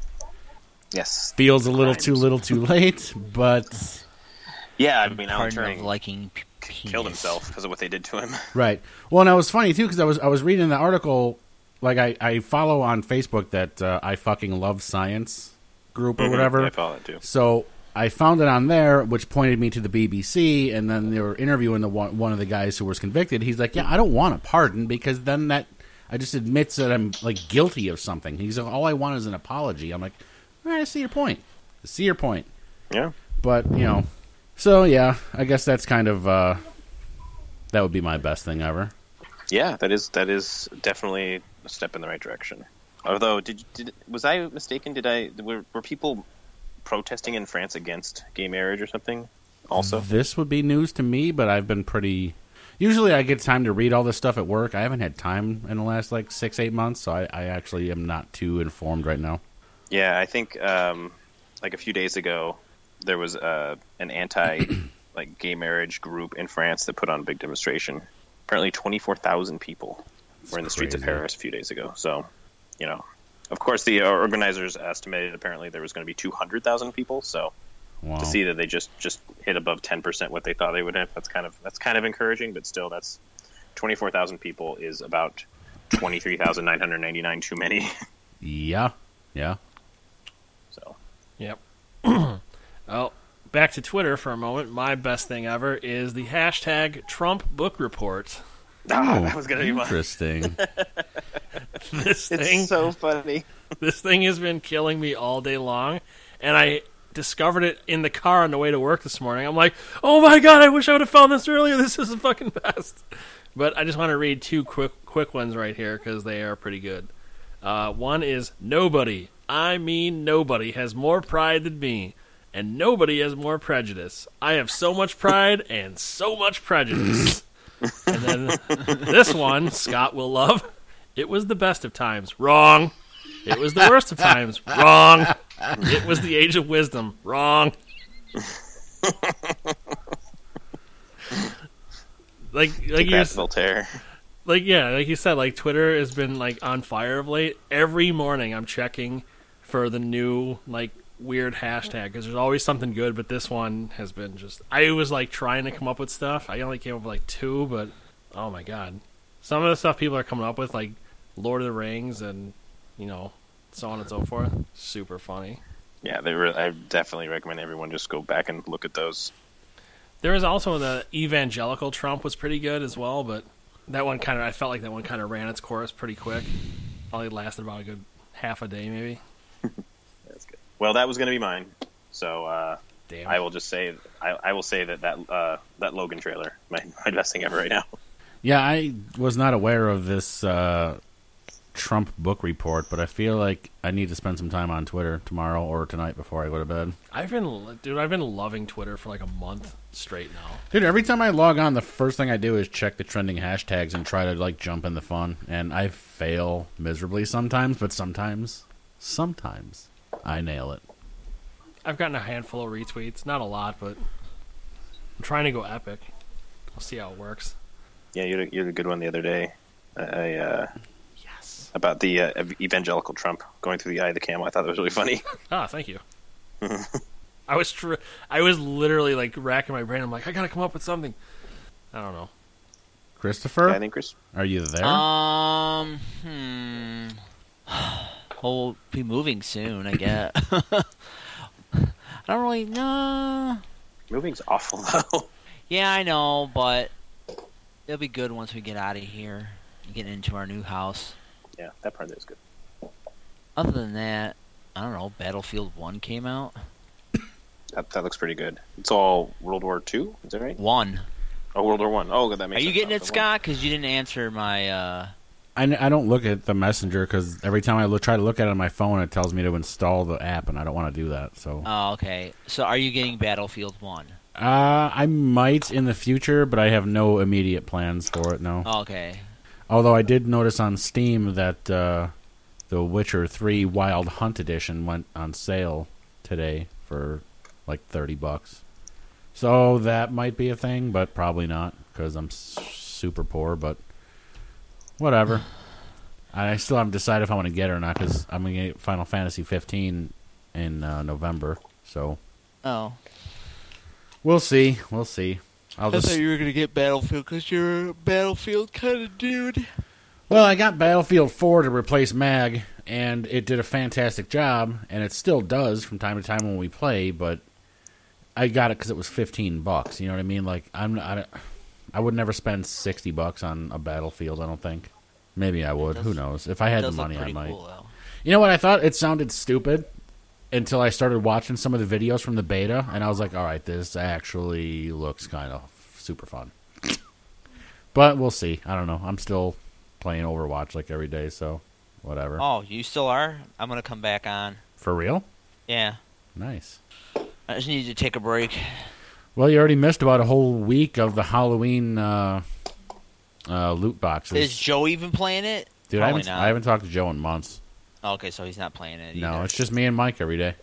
[SPEAKER 2] Yes.
[SPEAKER 1] Feels a little
[SPEAKER 2] Crimes.
[SPEAKER 1] too little too late, but...
[SPEAKER 2] Yeah, I mean, Alan
[SPEAKER 5] Pardon of
[SPEAKER 2] Turing
[SPEAKER 5] liking
[SPEAKER 2] k-
[SPEAKER 5] penis.
[SPEAKER 2] killed himself because of what they did to him.
[SPEAKER 1] Right. Well, and it was funny, too, because I was, I was reading the article, like, I, I follow on Facebook that uh, I fucking love science group or whatever.
[SPEAKER 2] Yeah, I follow that too.
[SPEAKER 1] So I found it on there, which pointed me to the B B C, and then they were interviewing the one, one of the guys who was convicted. He's like, yeah, I don't want a pardon, because then that I just admits that I'm, like, guilty of something. He's like, all I want is an apology. I'm like, all right, I see your point. I see your point.
[SPEAKER 2] Yeah.
[SPEAKER 1] But, you know, so, yeah, I guess that's kind of, uh, that would be my best thing ever.
[SPEAKER 2] Yeah, that is that is definitely a step in the right direction. Although, did did was I mistaken? Did I were, were people protesting in France against gay marriage or something? Also,
[SPEAKER 1] This would be news to me, but I've been pretty... Usually I get time to read all this stuff at work. I haven't had time in the last, like, six, eight months, so I, I actually am not too informed right now.
[SPEAKER 2] yeah, I think um, like a few days ago there was uh, an anti like gay marriage group in France that put on a big demonstration. Apparently, twenty-four thousand people were in the streets of
[SPEAKER 1] crazy.
[SPEAKER 2] Paris a few days ago. So, you know, of course, the organizers estimated apparently there was going to be two hundred thousand people. So.
[SPEAKER 1] Wow.
[SPEAKER 2] To see that they just, just hit above ten percent what they thought they would have, that's kind of that's kind of encouraging. But still, that's twenty-four thousand people is about twenty-three thousand nine hundred ninety-nine too many.
[SPEAKER 1] Yeah, yeah.
[SPEAKER 2] So
[SPEAKER 4] Yep. Well, back to Twitter for a moment. My best thing ever is the hashtag Trump Book Report.
[SPEAKER 2] ah,
[SPEAKER 1] Oh,
[SPEAKER 2] that was going to be mine.
[SPEAKER 1] interesting.
[SPEAKER 4] this thing,
[SPEAKER 2] It's so funny.
[SPEAKER 4] this thing has been killing me all day long, and I discovered it in the car on the way to work this morning. I'm like, oh my god, I wish I would have found this earlier. This is the fucking best. But I just want to read two quick quick ones right here because they are pretty good. Uh, one is nobody, I mean nobody, has more pride than me, and nobody has more prejudice. I have so much pride and so much prejudice. And then this one, Scott will love. It was the best of times. Wrong. It was the worst of times. Wrong. It was the age of wisdom. Wrong. like like you
[SPEAKER 2] That's Voltaire.
[SPEAKER 4] like yeah, like you said, like Twitter has been like on fire of late. Every morning I'm checking for the new like weird hashtag because there's always something good, but this one has been just I was like trying to come up with stuff. I only came up with like two, but oh my god. Some of the stuff people are coming up with, like Lord of the Rings and, you know, so on and so forth, super funny.
[SPEAKER 2] Yeah, they re- I definitely recommend everyone just go back and look at those.
[SPEAKER 4] There was also the evangelical Trump was pretty good as well, but that one kind of, I felt like that one kind of ran its course pretty quick. Probably lasted about a good half a day, maybe.
[SPEAKER 2] That's good. Well, that was going to be mine. So uh,
[SPEAKER 4] Damn.
[SPEAKER 2] I will just say, I, I will say that that, uh, that Logan trailer, my, my best thing ever right now.
[SPEAKER 1] Yeah, I was not aware of this uh, Trump book report, but I feel like I need to spend some time on Twitter tomorrow or tonight before I go to bed.
[SPEAKER 4] I've been, dude, I've been loving Twitter for like a month straight now.
[SPEAKER 1] Dude, every time I log on, the first thing I do is check the trending hashtags and try to like jump in the fun. And I fail miserably sometimes, but sometimes, sometimes I nail it.
[SPEAKER 4] I've gotten a handful of retweets, not a lot, but I'm trying to go epic. We'll see how it works.
[SPEAKER 2] Yeah, you had a, you had a good one the other day. I, uh,
[SPEAKER 4] Yes.
[SPEAKER 2] about the uh, evangelical Trump going through the eye of the camel. I thought that was really funny.
[SPEAKER 4] Ah, thank you. I was tr- I was literally like racking my brain. I'm like, I gotta come up with something. I don't know.
[SPEAKER 1] Christopher,
[SPEAKER 2] Yeah, I think Chris.
[SPEAKER 1] are you there?
[SPEAKER 5] Um, hmm. We'll be moving soon, I guess. I don't really know.
[SPEAKER 2] Moving's awful though.
[SPEAKER 5] Yeah, I know, but it'll be good once we get out of here and get into our new house.
[SPEAKER 2] Yeah, that part is good.
[SPEAKER 5] Other than that, I don't know. Battlefield one came out.
[SPEAKER 2] That, that looks pretty good. It's all World War Two, is that right?
[SPEAKER 5] One.
[SPEAKER 2] Oh, World War One. Oh, that
[SPEAKER 5] Are
[SPEAKER 2] makes
[SPEAKER 5] you
[SPEAKER 2] sense
[SPEAKER 5] getting
[SPEAKER 2] now.
[SPEAKER 5] it,
[SPEAKER 2] The
[SPEAKER 5] Scott? Because you didn't answer my. uh
[SPEAKER 1] I, I don't look at the messenger because every time I look, try to look at it on my phone, it tells me to install the app, and I don't want to do that. So
[SPEAKER 5] Oh, okay. So are you getting Battlefield one?
[SPEAKER 1] uh, I might in the future, but I have no immediate plans for it. No.
[SPEAKER 5] Oh, okay.
[SPEAKER 1] Although I did notice on Steam that uh, the Witcher three Wild Hunt Edition went on sale today for like thirty bucks. So that might be a thing, but probably not because I'm s- super poor. But whatever. I still haven't decided if I want to get it or not because I'm going to get Final Fantasy fifteen in uh, November. So
[SPEAKER 5] Oh.
[SPEAKER 1] we'll see. We'll see. I'll
[SPEAKER 5] I
[SPEAKER 1] just.
[SPEAKER 5] thought you were going to get Battlefield because you're a Battlefield kind of dude.
[SPEAKER 1] Well, I got Battlefield four to replace Mag, and it did a fantastic job, and it still does from time to time when we play, but I got it because it was fifteen bucks, you know what I mean? Like, I'm not, I would never spend sixty bucks on a Battlefield, I don't think. Maybe I would,
[SPEAKER 5] Does-
[SPEAKER 1] who knows? If I had the
[SPEAKER 5] Does look
[SPEAKER 1] money, I
[SPEAKER 5] pretty
[SPEAKER 1] might.
[SPEAKER 5] cool, though.
[SPEAKER 1] You know what, I thought it sounded stupid until I started watching some of the videos from the beta, and I was like, alright, this actually looks kind of super fun. But we'll see. I don't know. I'm still playing Overwatch like every day, so whatever.
[SPEAKER 5] Oh, you still are? I'm going to come back on.
[SPEAKER 1] For real?
[SPEAKER 5] Yeah.
[SPEAKER 1] Nice.
[SPEAKER 5] I just need to take a break.
[SPEAKER 1] Well, you already missed about a whole week of the Halloween uh, uh, loot boxes.
[SPEAKER 5] Is Joe even playing it?
[SPEAKER 1] Dude, I
[SPEAKER 5] Probably
[SPEAKER 1] haven't,
[SPEAKER 5] not.
[SPEAKER 1] I haven't talked to Joe in months.
[SPEAKER 5] Oh, okay, so he's not playing it either.
[SPEAKER 1] No, it's just me and Mike every day.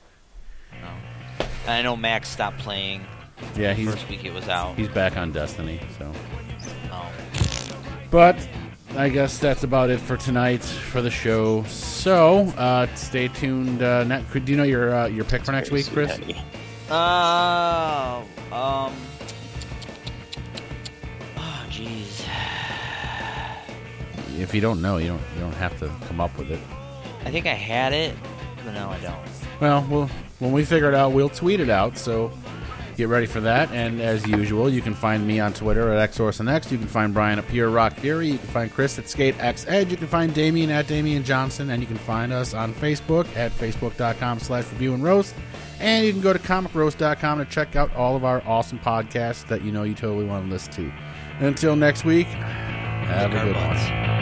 [SPEAKER 5] And I know Max stopped playing
[SPEAKER 1] Yeah,
[SPEAKER 5] the
[SPEAKER 1] he's
[SPEAKER 5] first week it was out.
[SPEAKER 1] he's back on Destiny. So,
[SPEAKER 5] Oh.
[SPEAKER 1] but I guess that's about it for tonight for the show. So, uh, stay tuned. Uh, net, do you know your uh, your pick for next week, Chris?
[SPEAKER 2] Penny.
[SPEAKER 5] Uh, um. Oh, jeez.
[SPEAKER 1] If you don't know, you don't you don't have to come up with it.
[SPEAKER 5] I think I had it, but no, I don't.
[SPEAKER 1] Well, we'll when we figure it out, we'll tweet it out. So get ready for that. And as usual, you can find me on Twitter at X Orson X. You can find Brian at Pure Rock Fury. You can find Chris at Skate X Edge. You can find Damien at Damien Johnson. And you can find us on Facebook at facebook.com slash review and roast. And you can go to comic roast dot com to check out all of our awesome podcasts that you know you totally want to listen to. Until next week, have a good one.